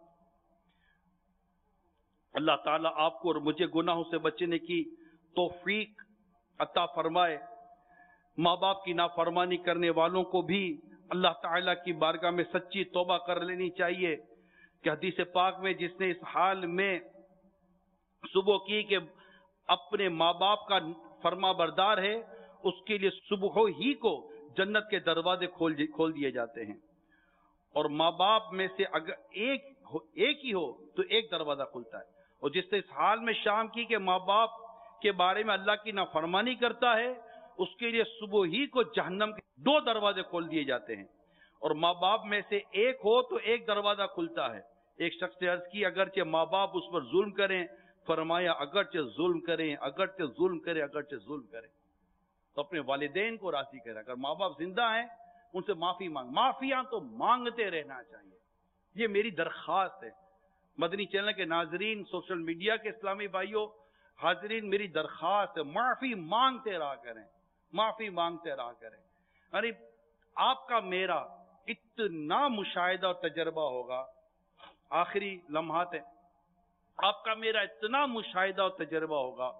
اللہ تعالیٰ آپ کو اور مجھے گناہوں سے بچنے کی توفیق عطا فرمائے۔ ماں باپ کی نافرمانی کرنے والوں کو بھی اللہ تعالیٰ کی بارگاہ میں سچی توبہ کر لینی چاہیے کہ حدیث پاک میں جس نے اس حال میں صبح کی کہ اپنے ماں باپ کا فرما بردار ہے، اس کے لیے صبح ہی کو جنت کے دروازے کھول کھول دیے جاتے ہیں، اور ماں باپ میں سے اگر ایک ایک ہی ہو تو ایک دروازہ کھلتا ہے، اور جس نے اس حال میں شام کی کہ ماں باپ کے بارے میں اللہ کی نافرمانی کرتا ہے، اس کے لیے صبح ہی کو جہنم کے دو دروازے کھول دیے جاتے ہیں، اور ماں باپ میں سے ایک ہو تو ایک دروازہ کھلتا ہے۔ ایک شخص نے عرض کی اگرچہ ماں باپ اس پر ظلم کریں، فرمایا اگرچہ ظلم کریں اگرچہ ظلم کریں اگرچہ ظلم کریں تو اپنے والدین کو راضی کریں۔ اگر ماں باپ زندہ ہیں ان سے معافی مانگ، معافیاں تو مانگتے رہنا چاہیے، یہ میری درخواست ہے۔ مدنی چینل کے ناظرین، سوشل میڈیا کے اسلامی بھائیوں، حاضرین، میری درخواست ہے معافی مانگتے رہا کریں، معافی مانگتے رہا کریں۔ یعنی آپ کا میرا اتنا مشاہدہ اور تجربہ ہوگا، آخری لمحات ہیں، آپ کا میرا اتنا مشاہدہ اور تجربہ ہوگا،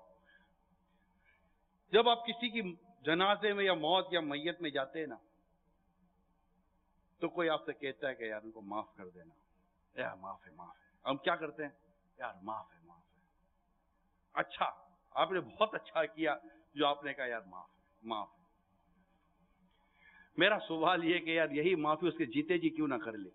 جب آپ کسی کی جنازے میں یا موت یا میت میں جاتے ہیں نا، تو کوئی آپ سے کہتا ہے کہ یار ان کو معاف کر دینا، یار معاف ہے معاف ہے، ہم کیا کرتے ہیں؟ یار معاف ہے معاف ہے، اچھا آپ نے بہت اچھا کیا جو آپ نے کہا یار معاف ہے معاف ہے۔ میرا سوال یہ کہ یار یہی معافی اس کے جیتے جی کیوں نہ کر لے؟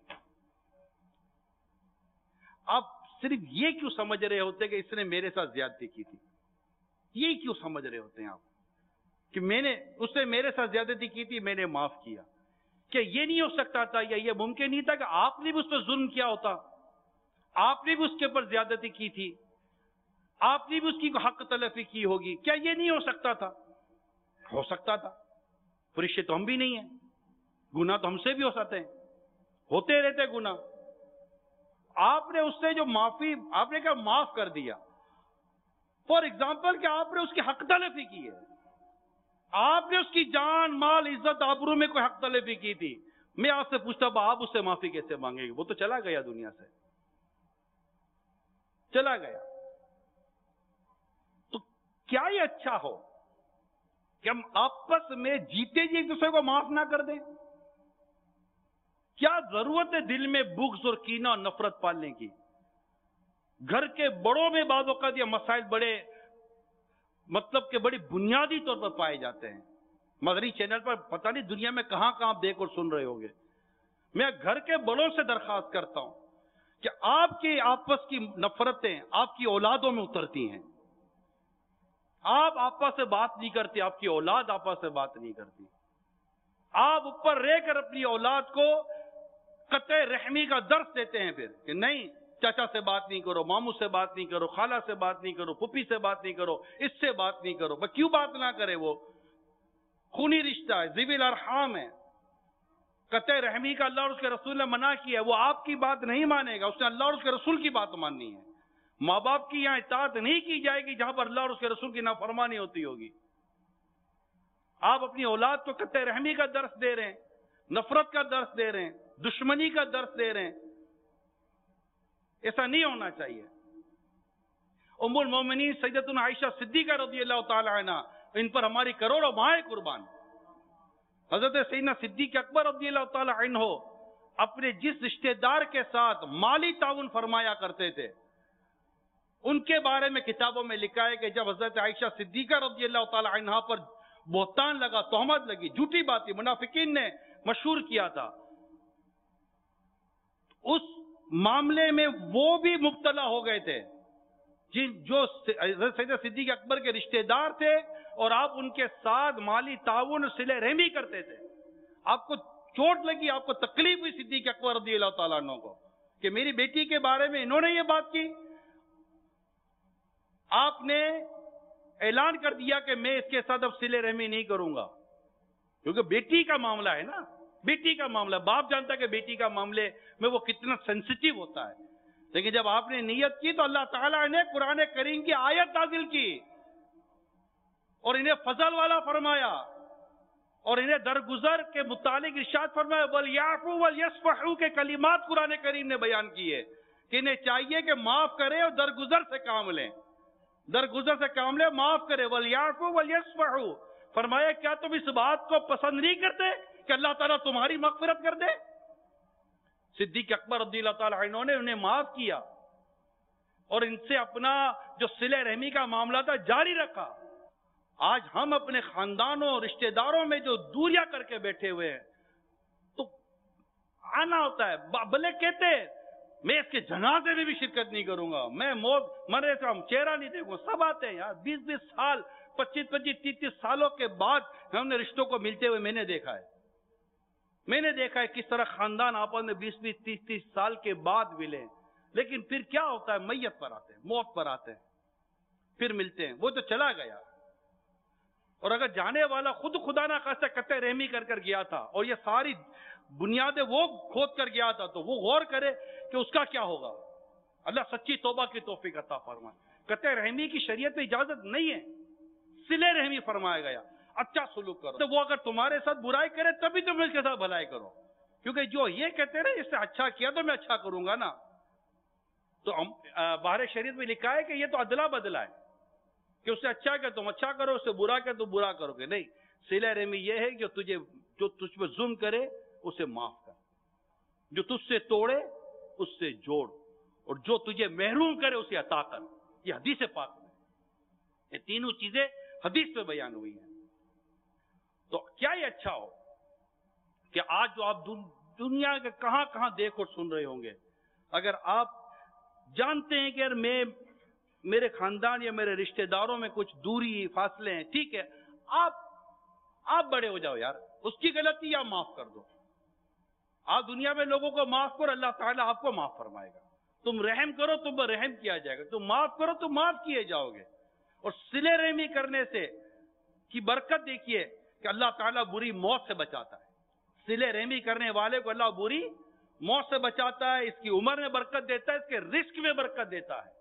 آپ صرف یہ کیوں سمجھ رہے ہوتے کہ اس نے میرے ساتھ زیادتی کی تھی؟ یہ کیوں سمجھ رہے ہوتے ہیں آپ کہ میں نے اس نے میرے ساتھ زیادتی کی تھی، میں نے معاف کیا؟ کیا یہ نہیں ہو سکتا تھا یا یہ ممکن نہیں تھا کہ آپ نے بھی اس پر ظلم کیا ہوتا، آپ نے بھی اس کے اوپر زیادتی کی تھی، آپ نے بھی اس کی حق تلفی کی ہوگی؟ کیا یہ نہیں ہو سکتا تھا؟ ہو سکتا تھا۔ فرشتے تو ہم بھی نہیں ہیں، گناہ تو ہم سے بھی ہو سکتے ہیں، ہوتے رہتے گناہ۔ آپ نے اس سے جو معافی، آپ نے کیا معاف کر دیا، فار ایگزامپل کہ آپ نے اس کی حق تلفی کی ہے، آپ نے اس کی جان مال عزت آبرو میں کوئی حق تلفی کی تھی، میں آپ سے پوچھتا ہوں آپ اس سے معافی کیسے مانگیں گے؟ وہ تو چلا گیا دنیا سے، چلا گیا۔ تو کیا یہ اچھا ہو کہ ہم آپس میں جیتے جی ایک دوسرے کو معاف نہ کر دیں؟ کیا ضرورت ہے دل میں بغض اور کینہ اور نفرت پالنے کی؟ گھر کے بڑوں میں بعض اوقات یہ مسائل بڑے مطلب کہ بڑی بنیادی طور پر پائے جاتے ہیں۔ مدنی چینل پر پتہ نہیں دنیا میں کہاں کہاں دیکھ اور سن رہے ہوگے۔ میں گھر کے بڑوں سے درخواست کرتا ہوں کہ آپ کی آپس کی نفرتیں آپ کی اولادوں میں اترتی ہیں، آپ آپس سے بات نہیں کرتے، آپ کی اولاد آپس سے بات نہیں کرتی، آپ اوپر رہ کر اپنی اولاد کو قطع رحمی کا درس دیتے ہیں پھر کہ نہیں چاچا سے بات نہیں کرو، ماموں سے بات نہیں کرو، خالہ سے بات نہیں کرو، پھوپھی سے بات نہیں کرو، اس سے بات نہیں کرو۔ بس کیوں بات نہ کرے؟ وہ خونی رشتہ ہے، ذوی الارحام ہے، قطع رحمی کا اللہ اور اس کے رسول نے منع کیا ہے، وہ آپ کی بات نہیں مانے گا، اس نے اللہ اور اس کے رسول کی بات ماننی ہے۔ ماں باپ کی یہاں اطاعت نہیں کی جائے گی جہاں پر اللہ اور اس کے رسول کی نافرمانی ہوتی ہوگی۔ آپ اپنی اولاد کو قطع رحمی کا درس دے رہے ہیں، نفرت کا درس دے رہے ہیں، دشمنی کا درس دے رہے ہیں، ایسا نہیں ہونا چاہیے۔ ام المومنین سیدتنا عائشہ صدیقہ رضی اللہ تعالی عنہ، ان پر ہماری کروڑوں مائیں قربان، حضرت سیدنا صدیق اکبر رضی اللہ تعالی عنہ اپنے جس رشتہ دار کے ساتھ مالی تعاون فرمایا کرتے تھے، ان کے بارے میں کتابوں میں لکھا ہے کہ جب حضرت عائشہ صدیقہ رضی اللہ تعالی عنہ پر بہتان لگا، تہمت لگی، جھوٹی باتیں منافقین نے مشہور کیا تھا، اس معاملے میں وہ بھی مبتلا ہو گئے تھے جن جو سیدنا صدیق اکبر کے رشتہ دار تھے، اور آپ ان کے ساتھ مالی تعاون صلہ رحمی کرتے تھے۔ آپ کو چوٹ لگی، آپ کو تکلیف ہوئی صدیق اکبر رضی اللہ تعالیٰ عنہ کو کہ میری بیٹی کے بارے میں انہوں نے یہ بات کی۔ آپ نے اعلان کر دیا کہ میں اس کے ساتھ اب صلہ رحمی نہیں کروں گا، کیونکہ بیٹی کا معاملہ ہے نا، بیٹی کا معاملہ، باپ جانتا ہے کہ بیٹی کا معاملے میں وہ کتنا سینسیٹیو ہوتا ہے. لیکن جب آپ نے نیت کی تو اللہ تعالیٰ نے قرآن کریم کی آیت نازل کی اور انہیں فضل والا فرمایا اور انہیں درگزر کے متعلق ارشاد فرمایا وَلْيَعْفُوا وَلْيَصْفَحُوا کے کلمات قرآن کریم نے بیان کیے کہ انہیں چاہیے کہ معاف کرے اور درگزر سے کام لیں، درگزر سے کام لیں، معاف کرے. وَلْيَعْفُوا وَلْيَصْفَحُوا فرمایا کیا تم اس بات کو پسند نہیں کرتے کہ اللہ تعالیٰ تمہاری مغفرت کر دے؟ صدیق اکبر رضی اللہ تعالیٰ عنہ نے انہیں معاف کیا اور ان سے اپنا جو صلہ رحمی کا معاملہ تھا جاری رکھا. آج ہم اپنے خاندانوں رشتہ داروں میں جو دوریاں کر کے بیٹھے ہوئے ہیں تو آنا ہوتا ہے، بھلے کہتے ہیں میں اس کے جنازے میں بھی شرکت نہیں کروں گا، میں موت مرے سے ہم چہرہ نہیں دیکھوں گا. سب آتے ہیں یار، بیس بیس سال پچیس پچیس تیس تیس سالوں کے بعد ہم نے رشتوں کو ملتے ہوئے میں نے دیکھا ہے. میں نے دیکھا ہے کس طرح خاندان آپس میں بیس بیس تیس تیس سال کے بعد ملے، لیکن پھر کیا ہوتا ہے؟ میت پر آتے ہیں، موت پر آتے ہیں، پھر ملتے ہیں. وہ تو چلا گیا، اور اگر جانے والا خود خدا نہ خاصہ قطع رحمی کر کر گیا تھا اور یہ ساری بنیادیں وہ کھود کر گیا تھا تو وہ غور کرے کہ اس کا کیا ہوگا. اللہ سچی توبہ کی توفیق عطا فرمائے. قطع رحمی کی شریعت میں اجازت نہیں ہے، صلہ رحمی فرمایا گیا. اچھا سلوک کرو، تو وہ اگر تمہارے ساتھ برائی کرے تبھی تم اس کے ساتھ بھلائی کرو، کیونکہ جو یہ کہتے ہیں اس سے اچھا کیا تو میں اچھا کروں گا نا. تو بہار شریعت میں لکھا ہے کہ یہ تو ادلا بدلا ہے کہ اس سے اچھا کہ تم اچھا کرو، اس سے برا کہ تم برا کرو گے. نہیں، صلہ رحمی یہ ہے کہ تجھے جو تجھ پہ ظلم کرے اسے معاف کر، جو تجھ سے توڑے اس سے جوڑ، اور جو تجھے محروم کرے اسے عطا کر. یہ حدیث پاک میں یہ تینوں چیزیں حدیث میں بیان ہوئی ہیں. تو کیا یہ اچھا ہو کہ آج جو آپ دنیا کے کہاں کہاں دیکھ اور سن رہے ہوں گے، اگر آپ جانتے ہیں کہ اگر میں میرے خاندان یا میرے رشتہ داروں میں کچھ دوری فاصلے ہیں، ٹھیک ہے، آپ آپ بڑے ہو جاؤ یار، اس کی غلطی آپ معاف کر دو. آپ دنیا میں لوگوں کو معاف کرو، اللہ تعالیٰ آپ کو معاف فرمائے گا. تم رحم کرو تم پر رحم کیا جائے گا، تم معاف کرو تم معاف کیے جاؤ گے. اور صلہ رحمی کرنے سے کی برکت دیکھیے کہ اللہ تعالیٰ بری موت سے بچاتا ہے. صلہ رحمی کرنے والے کو اللہ بری موت سے بچاتا ہے، اس کی عمر میں برکت دیتا ہے، اس کے رزق میں برکت دیتا ہے.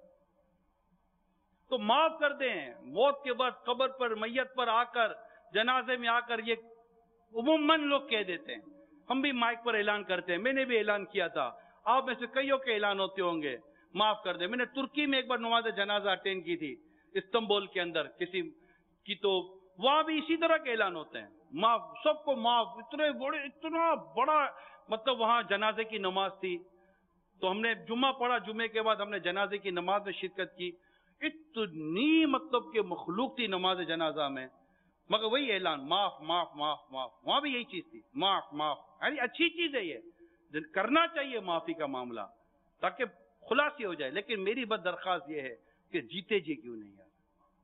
تو معاف کر دیں. موت کے بعد قبر پر میت پر آ کر جنازے میں آ کر یہ عموماً لوگ کہہ دیتے ہیں، ہم بھی مائک پر اعلان کرتے ہیں، میں نے بھی اعلان کیا تھا، آپ میں سے کئیوں کے اعلان ہوتے ہوں گے، معاف کر دیں. میں نے ترکی میں ایک بار نماز جنازہ اٹینڈ کی تھی استنبول کے اندر کسی کی، تو وہاں بھی اسی طرح کے اعلان ہوتے ہیں، معاف، سب کو معاف. اتنے بڑے اتنا بڑا مطلب وہاں جنازے کی نماز تھی، تو ہم نے جمعہ پڑھا، جمعے کے بعد ہم نے جنازے کی نماز میں شرکت کی. اتنی مطلب کہ مخلوق تھی نماز جنازہ میں، مگر وہی اعلان معاف معاف معاف معاف. وہاں بھی یہی چیز تھی، معاف معاف. یعنی اچھی چیز ہے، یہ کرنا چاہیے معافی کا معاملہ تاکہ خلاصی ہو جائے. لیکن میری بس درخواست یہ ہے کہ جیتے جی کیوں نہیں یار.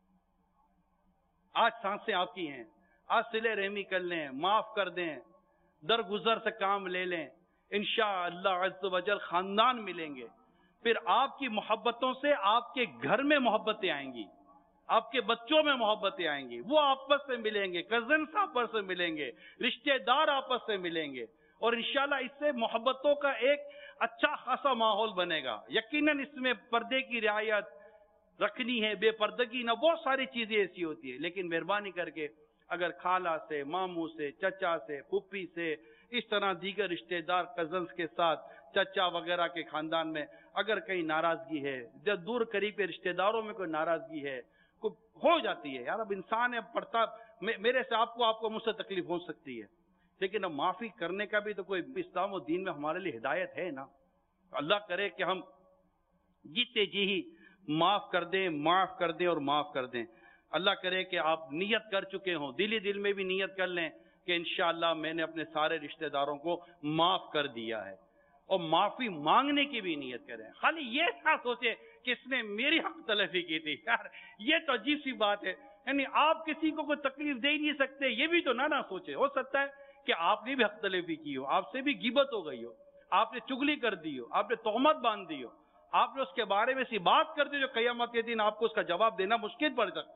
آج سانسیں آپ کی ہیں، آج صلہ رحمی کر لیں، معاف کر دیں، درگزر سے کام لے لیں، انشاءاللہ عز و جل خاندان ملیں گے. پھر آپ کی محبتوں سے آپ کے گھر میں محبتیں آئیں گی، آپ کے بچوں میں محبتیں آئیں گی، وہ آپس سے ملیں گے، کزنس آپس سے ملیں گے، رشتہ دار آپس سے ملیں گے، اور انشاءاللہ اس سے محبتوں کا ایک اچھا خاصا ماحول بنے گا. یقیناً اس میں پردے کی رعایت رکھنی ہے، بے پردگی نہ، بہت ساری چیزیں ایسی ہوتی ہے. لیکن مہربانی کر کے اگر خالہ سے، ماموں سے، چچا سے، پھوپھی سے، اس طرح دیگر رشتہ دار کزنس کے ساتھ، چچا وغیرہ کے خاندان میں اگر کہیں ناراضگی ہے، جب دور قریب کے رشتہ داروں میں کوئی ناراضگی ہے، کوئی ہو جاتی ہے یار، اب انسان ہے، پڑھتا میرے سے آپ کو آپ کو مجھ سے تکلیف ہو سکتی ہے، لیکن اب معافی کرنے کا بھی تو کوئی اسلام و دین میں ہمارے لیے ہدایت ہے نا. اللہ کرے کہ ہم جیتے جی ہی معاف کر دیں، معاف کر دیں اور معاف کر دیں. اللہ کرے کہ آپ نیت کر چکے ہوں، دلی دل میں بھی نیت کر لیں کہ انشاءاللہ میں نے اپنے سارے رشتہ داروں کو معاف کر دیا ہے، اور معافی مانگنے کی بھی نیت کریں. خالی یہ نہ سوچے کہ اس نے میری حق تلفی کی تھی، یار یہ تو عجیب سی بات ہے. یعنی آپ کسی کو کوئی تکلیف دے ہی نہیں سکتے، یہ بھی تو نہ نہ سوچے. ہو سکتا ہے کہ آپ نے بھی حق تلفی کی ہو، آپ سے بھی غیبت ہو گئی ہو، آپ نے چگلی کر دی ہو، آپ نے تہمت باندھ دی ہو، آپ نے اس کے بارے میں ایسی بات کر دی جو قیامت کے دن آپ کو اس کا جواب دینا مشکل پڑ سکتا ہے.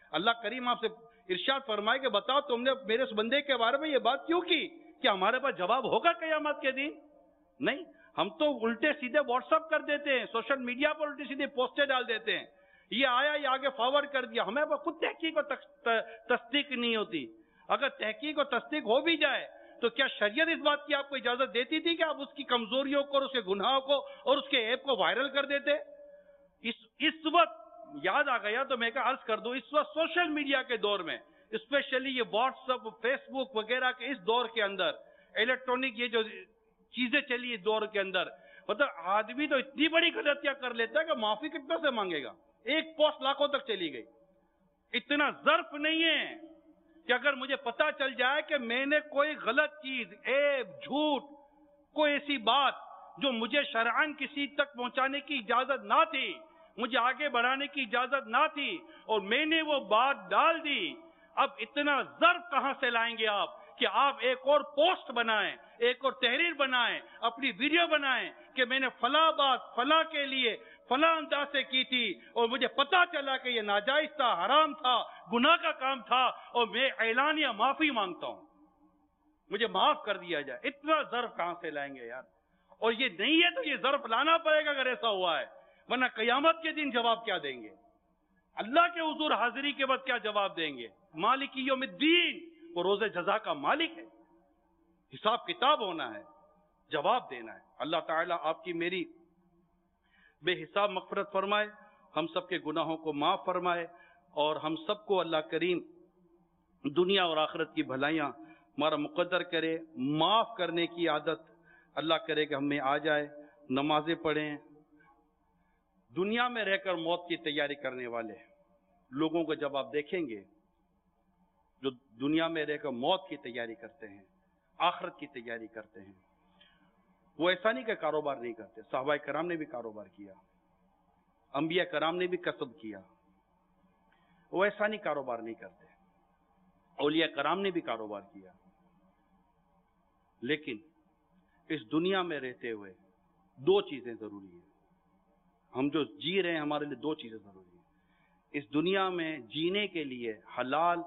اللہ کریم آپ سے ارشاد فرمائے کہ بتاؤ تم نے میرے اس بندے کے بارے میں یہ بات کیوں کی؟ کیا ہمارے پاس جواب ہوگا قیامت کے دن؟ نہیں، ہم تو الٹے سیدھے واٹس ایپ کر دیتے ہیں، سوشل میڈیا پر الٹی سیدھے پوسٹیں ڈال دیتے ہیں، یہ آیا یہ آگے فارورڈ کر دیا، ہمیں خود تحقیق اور تصدیق نہیں ہوتی۔ اگر تحقیق اور تصدیق ہو بھی جائے تو کیا شریعت اس بات کی آپ کو اجازت دیتی تھی کہ آپ اس کی کمزوریوں کو اور اس کے گناہوں کو اور اس کے ایپ کو وائرل کر دیتے؟ اس اس وقت یاد آ گیا تو میں کہا عرض کر دوں، اس وقت سوشل میڈیا کے دور میں، اسپیشلی یہ واٹس ایپ، فیس بک وغیرہ کے اس دور کے اندر، الیکٹرانک یہ جو چیزیں چلی اس دور کے اندر، مطلب آدمی تو اتنی بڑی غلطیاں کر لیتا ہے کہ معافی کتنا سے مانگے گا؟ ایک پوسٹ لاکھوں تک چلی گئی۔ اتنا ظرف نہیں ہے کہ اگر مجھے پتا چل جائے کہ میں نے کوئی غلط چیز، عیب، جھوٹ، کوئی ایسی بات جو مجھے شرعاً کسی تک پہنچانے کی اجازت نہ تھی، مجھے آگے بڑھانے کی اجازت نہ تھی، اور میں نے وہ بات ڈال دی، اب اتنا ظرف کہاں سے لائیں گے آپ کہ آپ ایک اور پوسٹ بنائیں، ایک اور تحریر بنائیں، اپنی ویڈیو بنائیں کہ میں نے فلاں بات فلاں کے لیے فلاں انداز سے کی تھی اور مجھے پتا چلا کہ یہ ناجائز تھا، حرام تھا، گناہ کا کام تھا، اور میں اعلانیہ معافی مانگتا ہوں، مجھے معاف کر دیا جائے۔ اتنا ظرف کہاں سے لائیں گے یار؟ اور یہ نہیں ہے تو یہ ظرف لانا پڑے گا اگر ایسا ہوا ہے، ورنہ قیامت کے دن جواب کیا دیں گے؟ اللہ کے حضور حاضری کے بعد کیا جواب دیں گے؟ مالک یوم الدین، وہ روز جزا کا مالک ہے، حساب کتاب ہونا ہے، جواب دینا ہے۔ اللہ تعالیٰ آپ کی میری بے حساب مغفرت فرمائے، ہم سب کے گناہوں کو معاف فرمائے، اور ہم سب کو اللہ کریم دنیا اور آخرت کی بھلائیاں ہمارا مقدر کرے۔ معاف کرنے کی عادت اللہ کرے کہ ہم میں آ جائے، نمازیں پڑھیں۔ دنیا میں رہ کر موت کی تیاری کرنے والے لوگوں کو جب آپ دیکھیں گے، جو دنیا میں رہ کر موت کی تیاری کرتے ہیں، آخرت کی تیاری کرتے ہیں، وہ ایسا نہیں کہ کاروبار نہیں کرتے۔ صحابہ کرام نے بھی کاروبار کیا، انبیاء کرام نے بھی کسب کیا، وہ ایسا نہیں کاروبار نہیں کرتے۔ اولیاء کرام نے بھی کاروبار کیا، لیکن اس دنیا میں رہتے ہوئے دو چیزیں ضروری ہیں۔ ہم جو جی رہے ہیں ہمارے لیے دو چیزیں ضروری ہیں۔ اس دنیا میں جینے کے لیے حلال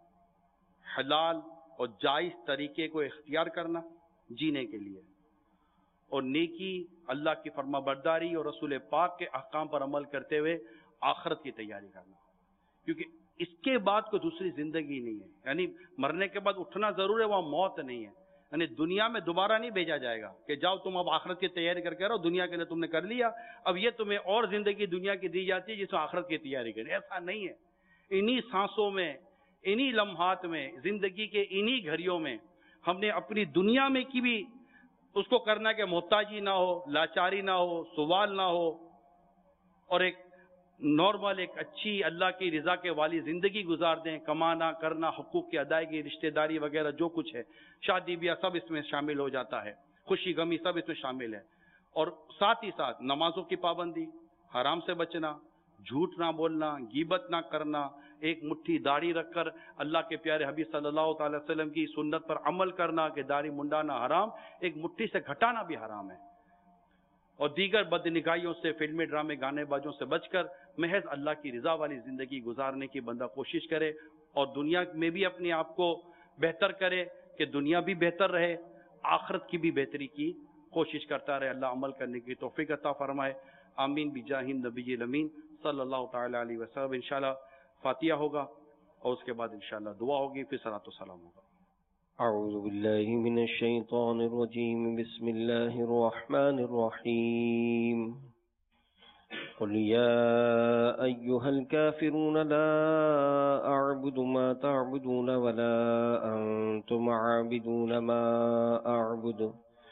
حلال اور جائز طریقے کو اختیار کرنا جینے کے لیے، اور نیکی، اللہ کی فرما برداری اور رسول پاک کے احکام پر عمل کرتے ہوئے آخرت کی تیاری کرنا، کیونکہ اس کے بعد کوئی دوسری زندگی نہیں ہے۔ یعنی مرنے کے بعد اٹھنا ضرور ہے، وہاں موت نہیں ہے۔ یعنی دنیا میں دوبارہ نہیں بھیجا جائے گا کہ جاؤ تم اب آخرت کی تیاری کر کے رہو، دنیا کے لیے تم نے کر لیا، اب یہ تمہیں اور زندگی دنیا کی دی جاتی ہے جس میں آخرت کی تیاری کریں۔ ایسا نہیں ہے۔ انہی سانسوں میں، انہی لمحات میں، زندگی کے انہی گھڑیوں میں ہم نے اپنی دنیا میں کی بھی اس کو کرنا کہ محتاجی نہ ہو، لاچاری نہ ہو، سوال نہ ہو، اور ایک نارمل، ایک اچھی اللہ کی رضا کے والی زندگی گزار دیں۔ کمانا، کرنا، حقوق کی ادائیگی، رشتہ داری وغیرہ جو کچھ ہے، شادی بیاہ سب اس میں شامل ہو جاتا ہے، خوشی غمی سب اس میں شامل ہے۔ اور ساتھ ہی ساتھ نمازوں کی پابندی، حرام سے بچنا، جھوٹ نہ بولنا، غیبت نہ کرنا، ایک مٹھی داڑھی رکھ کر اللہ کے پیارے حبیب صلی اللہ تعالی وسلم کی سنت پر عمل کرنا کہ داڑھی منڈانا حرام، ایک مٹھی سے گھٹانا بھی حرام ہے، اور دیگر بدنگاہیوں سے، فلمی ڈرامے، گانے بازوں سے بچ کر محض اللہ کی رضا والی زندگی گزارنے کی بندہ کوشش کرے، اور دنیا میں بھی اپنے آپ کو بہتر کرے کہ دنیا بھی بہتر رہے، آخرت کی بھی بہتری کی کوشش کرتا رہے۔ اللہ عمل کرنے کی توفیق عطا فرمائے۔ آمین بجاہ نبی الامین صلی اللہ تعالی علیہ وسلم۔ انشاءاللہ فاتحہ ہوگا اور اس کے بعد انشاءاللہ دعا ہوگی، پھر صلاۃ و سلام ہوگا۔ اعوذ باللہ من الشیطان الرجیم، بسم اللہ الرحمن الرحیم۔ قل یا ایہا الکافرون لا اعبد ما تعبدون ولا انتم عابدون ما اعبد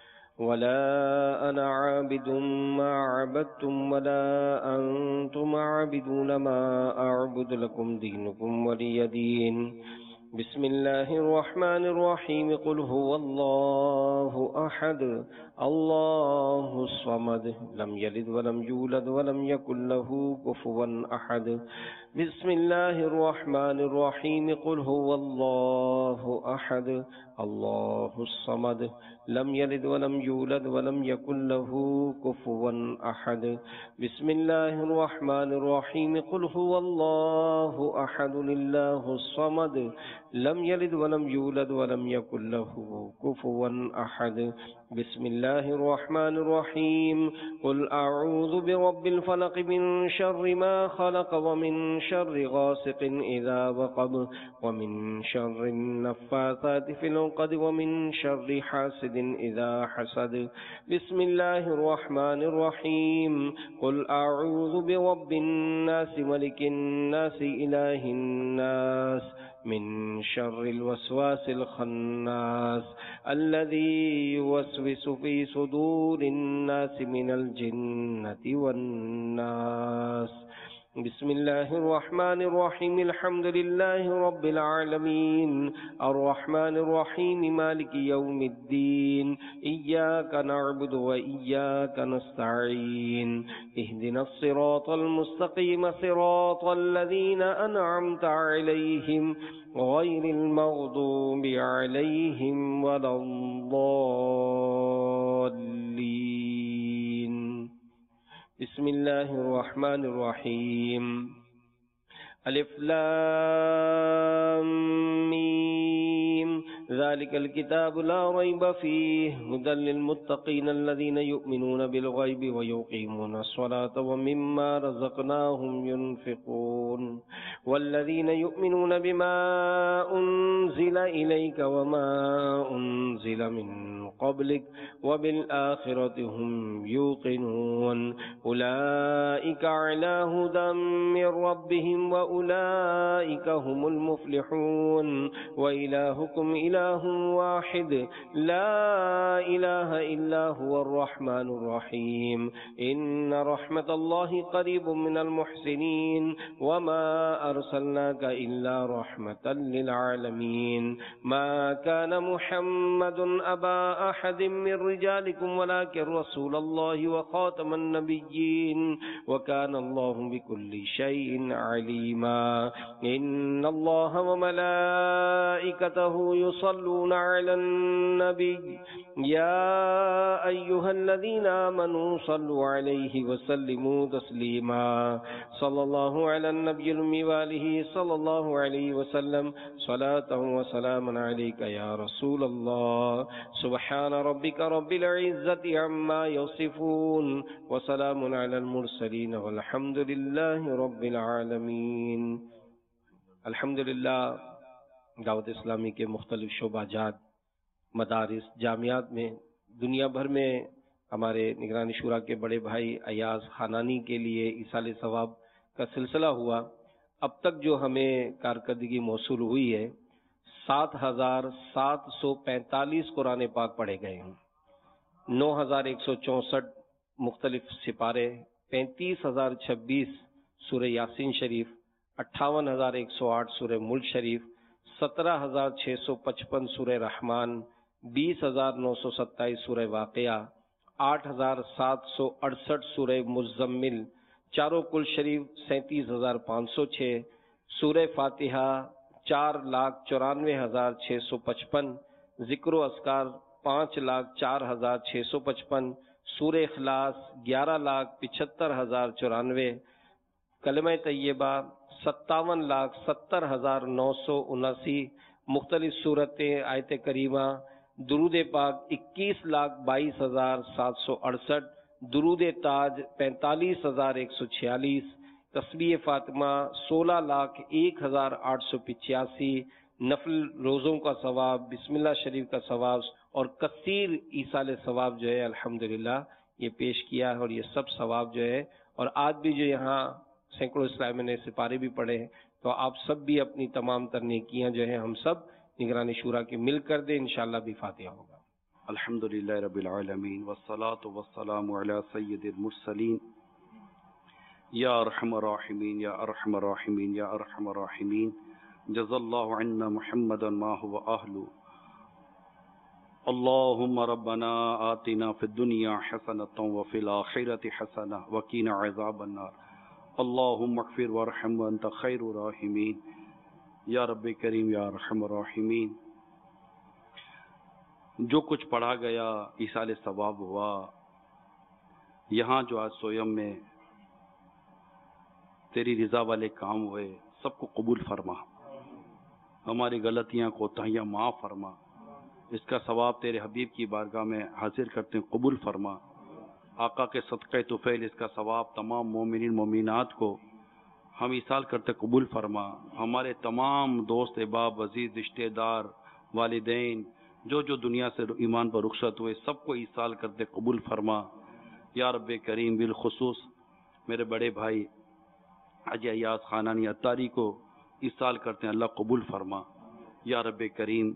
ولا انا عابد ما عبدتم ولا انتم عابدون ما اعبد لكم دينكم ولي دين۔ بسم اللہ الرحمن الرحیم۔ قل هو اللہ احد اللہ الصمد لم یلد ولم یولد ولم یکن له کفوا احد۔ بسم الله الرحمن الرحيم قل هو الله أحد الله الصمد لم يلد ولم يولد ولم يكن له كفوا أحد بسم الله الرحمن الرحيم قل هو الله أحد لله الصمد لم يلد ولم يولد ولم يكن له كفوا أحد بسم الله الرحمن الرحيم قل أعوذ برب الفلق من شر ما خلق ومن شر غاسق إذا وقب ومن شر النفاثات في العقد ومن شر حاسد إذا حسد بسم الله الرحمن الرحيم قل أعوذ برب الناس ملك الناس إله الناس من شر الوسواس الخناس الذي يوسوس في صدور الناس من الجنة والناس بسم الله الرحمن الرحيم الحمد لله رب العالمين الرحمن الرحيم مالك يوم الدين إياك نعبد وإياك نستعين اهدنا الصراط المستقيم صراط الذين أنعمت عليهم غير المغضوب عليهم ولا الضالين بسم الله الرحمن الرحيم الف لام ميم ذلك الكتاب لا ريب فيه هدى للمتقين الذين يؤمنون بالغيب ويقيمون الصلاة ومما رزقناهم ينفقون والذين يؤمنون بما أنزل إليك وما أنزل من قبلك وبالآخرة هم يوقنون أولئك على هدى من ربهم وأولئك هم المفلحون وإلهكم إله واحد لا إله إلا هو الرحمن الرحيم إن رحمة الله قريب من المحسنين وما أرسلناك إلا رحمة للعالمين ما كان محمد أبا أحد من رجالكم ولكن رسول الله وخاتم النبيين وكان الله بكل شيء عليما إن الله وملائكته يصلون على النبي يا أيها الذين آمنوا صلوا عليه وسلموا تسليما صلى الله على النبي الأمي وآله صلى الله عليه وسلم صلاة وسلام عليك يا رسول الله سبحان ربك رب العزة عما يصفون وسلام على المرسلين والحمد لله رب العالمين. الحمدللہ دعوت اسلامی کے مختلف شعبہ جات مدارس جامعات میں دنیا بھر میں ہمارے نگرانی شورا کے بڑے بھائی ایاز خانانی کے لیے ایصال ثواب کا سلسلہ ہوا. اب تک جو ہمیں کارکردگی موصول ہوئی ہے سات ہزار سات سو پینتالیس قرآن پاک پڑھے گئے ہیں، نو ہزار ایک سو چونسٹھ مختلف سپارے، پینتیس ہزار چھبیس سورہ یاسین شریف، اٹھاون ہزار ایک سو آٹھ سورہ ملک شریف، سترہ ہزار چھ سو پچپن سورہ رحمان، بیس ہزار نو سو ستائیس سورہ واقعہ، آٹھ ہزار سات سو اڑسٹھ سورہ مزمل، چاروں کل شریف سینتیس ہزار پانچ سو چھ، سورہ فاتحہ چار لاکھ چورانوے ہزار چھ سو پچپن، ذکر و اذکار پانچ لاکھ چار ہزار چھ سو پچپن، سورہ اخلاص گیارہ لاکھ پچہتر ہزار چورانوے، کلمہ طیبہ ستاون لاکھ ستر ہزار نو سو اناسی، مختلف صورتیں آیت کریمہ، درود پاک اکیس لاکھ بائیس ہزار سات سو اڑسٹھ، درود تاج پینتالیس ہزار ایک سو چھیالیس، تسبیح فاطمہ سولہ لاکھ ایک ہزار آٹھ سو پچاسی، نفل روزوں کا ثواب، بسم اللہ شریف کا ثواب اور کثیر ایصال ثواب جو ہے الحمدللہ یہ پیش کیا ہے. اور یہ سب ثواب جو ہے، اور آج بھی جو یہاں سینکڑوں اسلامیہ نے سپارے بھی پڑھے ہیں، تو آپ سب بھی اپنی تمام تر نیکیاں جو ہیں ہم سب نگرانی شورا کے مل کر دیں، انشاءاللہ بھی فاتحہ ہوگا. الحمدللہ رب العالمین والصلاة والسلام علی سید المرسلین یا ارحم الراحمین یا ارحم الراحمین یا ارحم الراحمین. جزا اللہ عنا محمدا ما هو اہلو. اللہم ربنا آتنا فی الدنیا حسنة وفی الآخرة حسنة وقنا عذاب النار. اللہم اغفر وارحم وانت خیر الراحمین یا رب کریم یا ارحم الراحمین۔ جو کچھ پڑھا گیا ایصال ثواب ہوا، یہاں جو آج سویم میں تیری رضا والے کام ہوئے، سب کو قبول فرما، ہماری غلطیاں کوتاہیاں معاف فرما، اس کا ثواب تیرے حبیب کی بارگاہ میں حاضر کرتے ہیں، قبول فرما۔ آقا کے صدقہ طفیل اس کا ثواب تمام مومنین مومنات کو ہم ایصال کرتے قبول فرما۔ ہمارے تمام دوست احباب عزیز رشتہ دار والدین جو جو دنیا سے ایمان پر رخصت ہوئے، سب کو ایصال کرتے قبول فرما یا رب کریم۔ بالخصوص میرے بڑے بھائی حاجی ایاز خانانی عطاری کو ایصال کرتے ہیں، اللہ قبول فرما یا رب کریم۔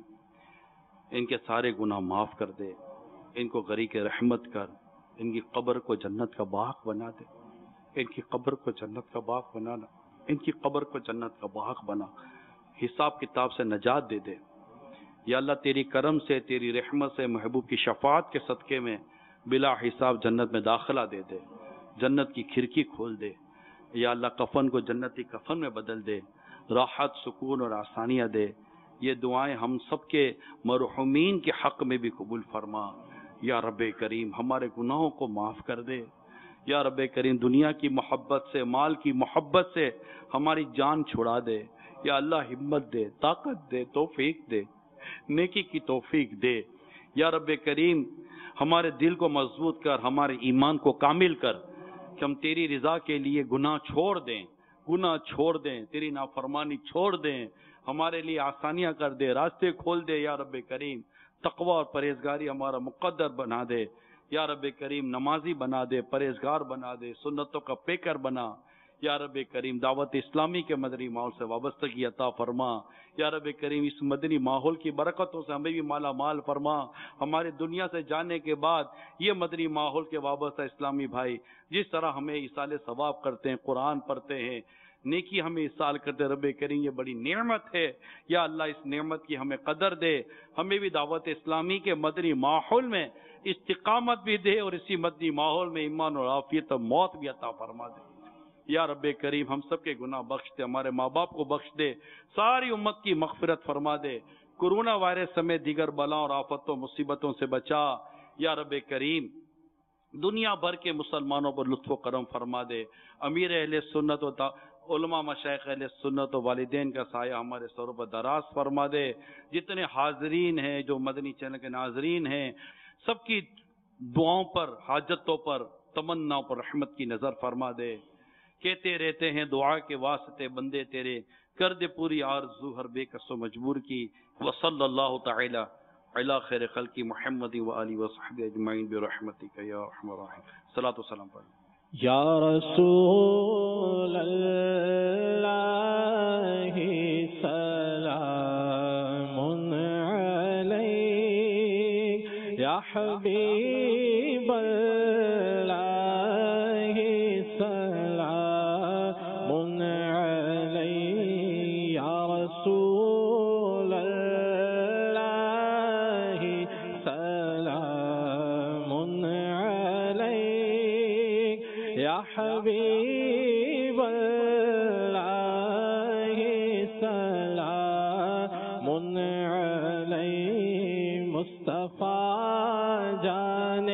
ان کے سارے گناہ معاف کر دے، ان کو غریق رحمت کر، ان کی قبر کو جنت کا باغ بنا دے، ان کی قبر کو جنت کا باغ بنانا، ان کی قبر کو جنت کا باغ بنا، حساب کتاب سے نجات دے دے یا اللہ۔ تیری کرم سے، تیری رحمت سے، محبوب کی شفاعت کے صدقے میں بلا حساب جنت میں داخلہ دے دے، جنت کی کھڑکی کھول دے یا اللہ۔ کفن کو جنتی کفن میں بدل دے، راحت، سکون اور آسانیاں دے۔ یہ دعائیں ہم سب کے مرحومین کے حق میں بھی قبول فرما یا رب کریم۔ ہمارے گناہوں کو معاف کر دے یا رب کریم۔ دنیا کی محبت سے، مال کی محبت سے ہماری جان چھڑا دے یا اللہ۔ ہمت دے، طاقت دے، توفیق دے، نیکی کی توفیق دے یا رب کریم۔ ہمارے دل کو مضبوط کر، ہمارے ایمان کو کامل کر کہ ہم تیری رضا کے لیے گناہ چھوڑ دیں، گناہ چھوڑ دیں، تیری نافرمانی چھوڑ دیں، ہمارے لیے آسانیاں کر دے، راستے کھول دے یا رب کریم۔ تقوی اور پرہیزگاری ہمارا مقدر بنا دے یا رب کریم۔ نمازی بنا دے، پرہیزگار بنا دے، سنتوں کا پیکر بنا یا رب کریم۔ دعوت اسلامی کے مدنی ماحول سے وابستگی عطا فرما یا رب کریم۔ اس مدنی ماحول کی برکتوں سے ہمیں بھی مالا مال فرما۔ ہمارے دنیا سے جانے کے بعد یہ مدنی ماحول کے وابستہ اسلامی بھائی جس طرح ہمیں ایصال ثواب کرتے ہیں، قرآن پڑھتے ہیں، نیکی ہمیں ایصال کرتے، رب کریم یہ بڑی نعمت ہے یا اللہ۔ اس نعمت کی ہمیں قدر دے، ہمیں بھی دعوت اسلامی کے مدنی ماحول میں استقامت بھی دے اور اسی مدنی ماحول میں ایمان اور عافیت اور موت بھی عطا فرما دے یا رب کریم۔ ہم سب کے گناہ بخش دے، ہمارے ماں باپ کو بخش دے، ساری امت کی مغفرت فرما دے، کورونا وائرس سمیت دیگر بلاؤں اور آفتوں مصیبتوں سے بچا یا رب کریم۔ دنیا بھر کے مسلمانوں پر لطف و کرم فرما دے۔ امیر اہل سنت و علماء مشائخ اہل سنت و والدین کا سایہ ہمارے سروں پر دراز فرما دے۔ جتنے حاضرین ہیں، جو مدنی چینل کے ناظرین ہیں، سب کی دعاؤں پر، حاجتوں پر، تمناؤں پر رحمت کی نظر فرما دے۔ کہتے رہتے ہیں دعا کے واسطے بندے تیرے، کر دے پوری آرزو ہر بے کس و مجبور کی۔ وصلی اللہ تعالی علی خیر خلق محمد و آلہ و صحبہ اجمعین برحمتک یا ارحم الراحمین۔ صلاۃ و سلام پر یا رسول اللہ سلام علیک، یا حبیب اللہ سلام علیک، یا رسول اللہ سلام علیک، یا حبیب اللہ سلام علیک، مصطفیٰ جان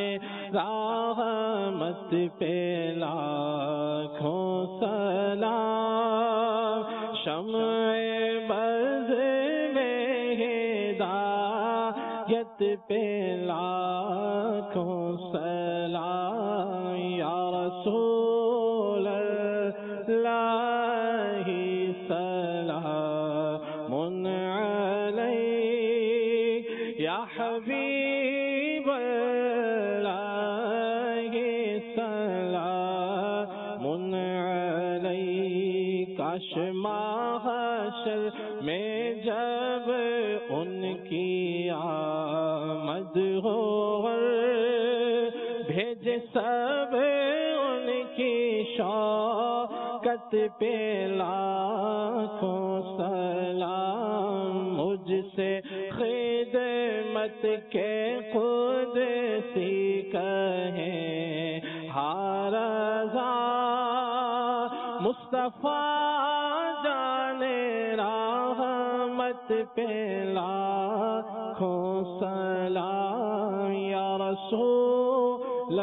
رحمت پہ لاکھوں سلام، شمع بز میں ہدایت پہ لاکھوں سلام، یا رسول اللہ سلام علیک، یا حبیب اللہ سلام علیک، کاش محشر میں جب ان کی آمد ہو، بھیج سب ان کی شوکت پہ لاکھوں سلام، مجھ سے خدمت کے قدسی کہیں ہر رضا، مصطفیٰ جانے رحمت پہ لاکھوں سلام یا رسول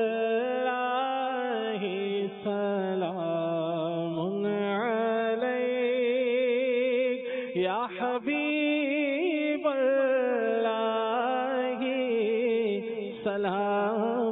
اللہ سلام علیک یا حبیب اللہ سلام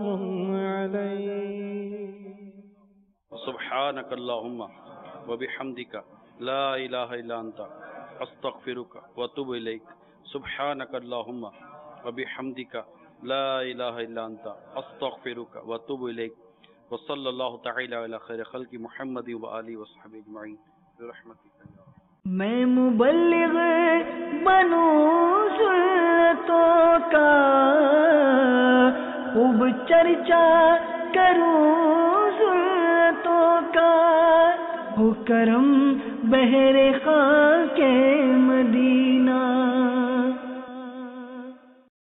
علیک سبحانک اللہم وبحمدک لا الہ الا انت استغفرک واتوب الیک سبحانک اللہم وبحمدک لا الہ الا انت استغفرک واتوب الیک وصلی اللہ تعالی علی خیر خلق محمد وآلہ وصحبہ اجمعین برحمتک یا رب۔ میں مبلغ بنوں سنتوں کا خوب چرچا کروں سنتوں کا ہو کرم بہر خاک مدینہ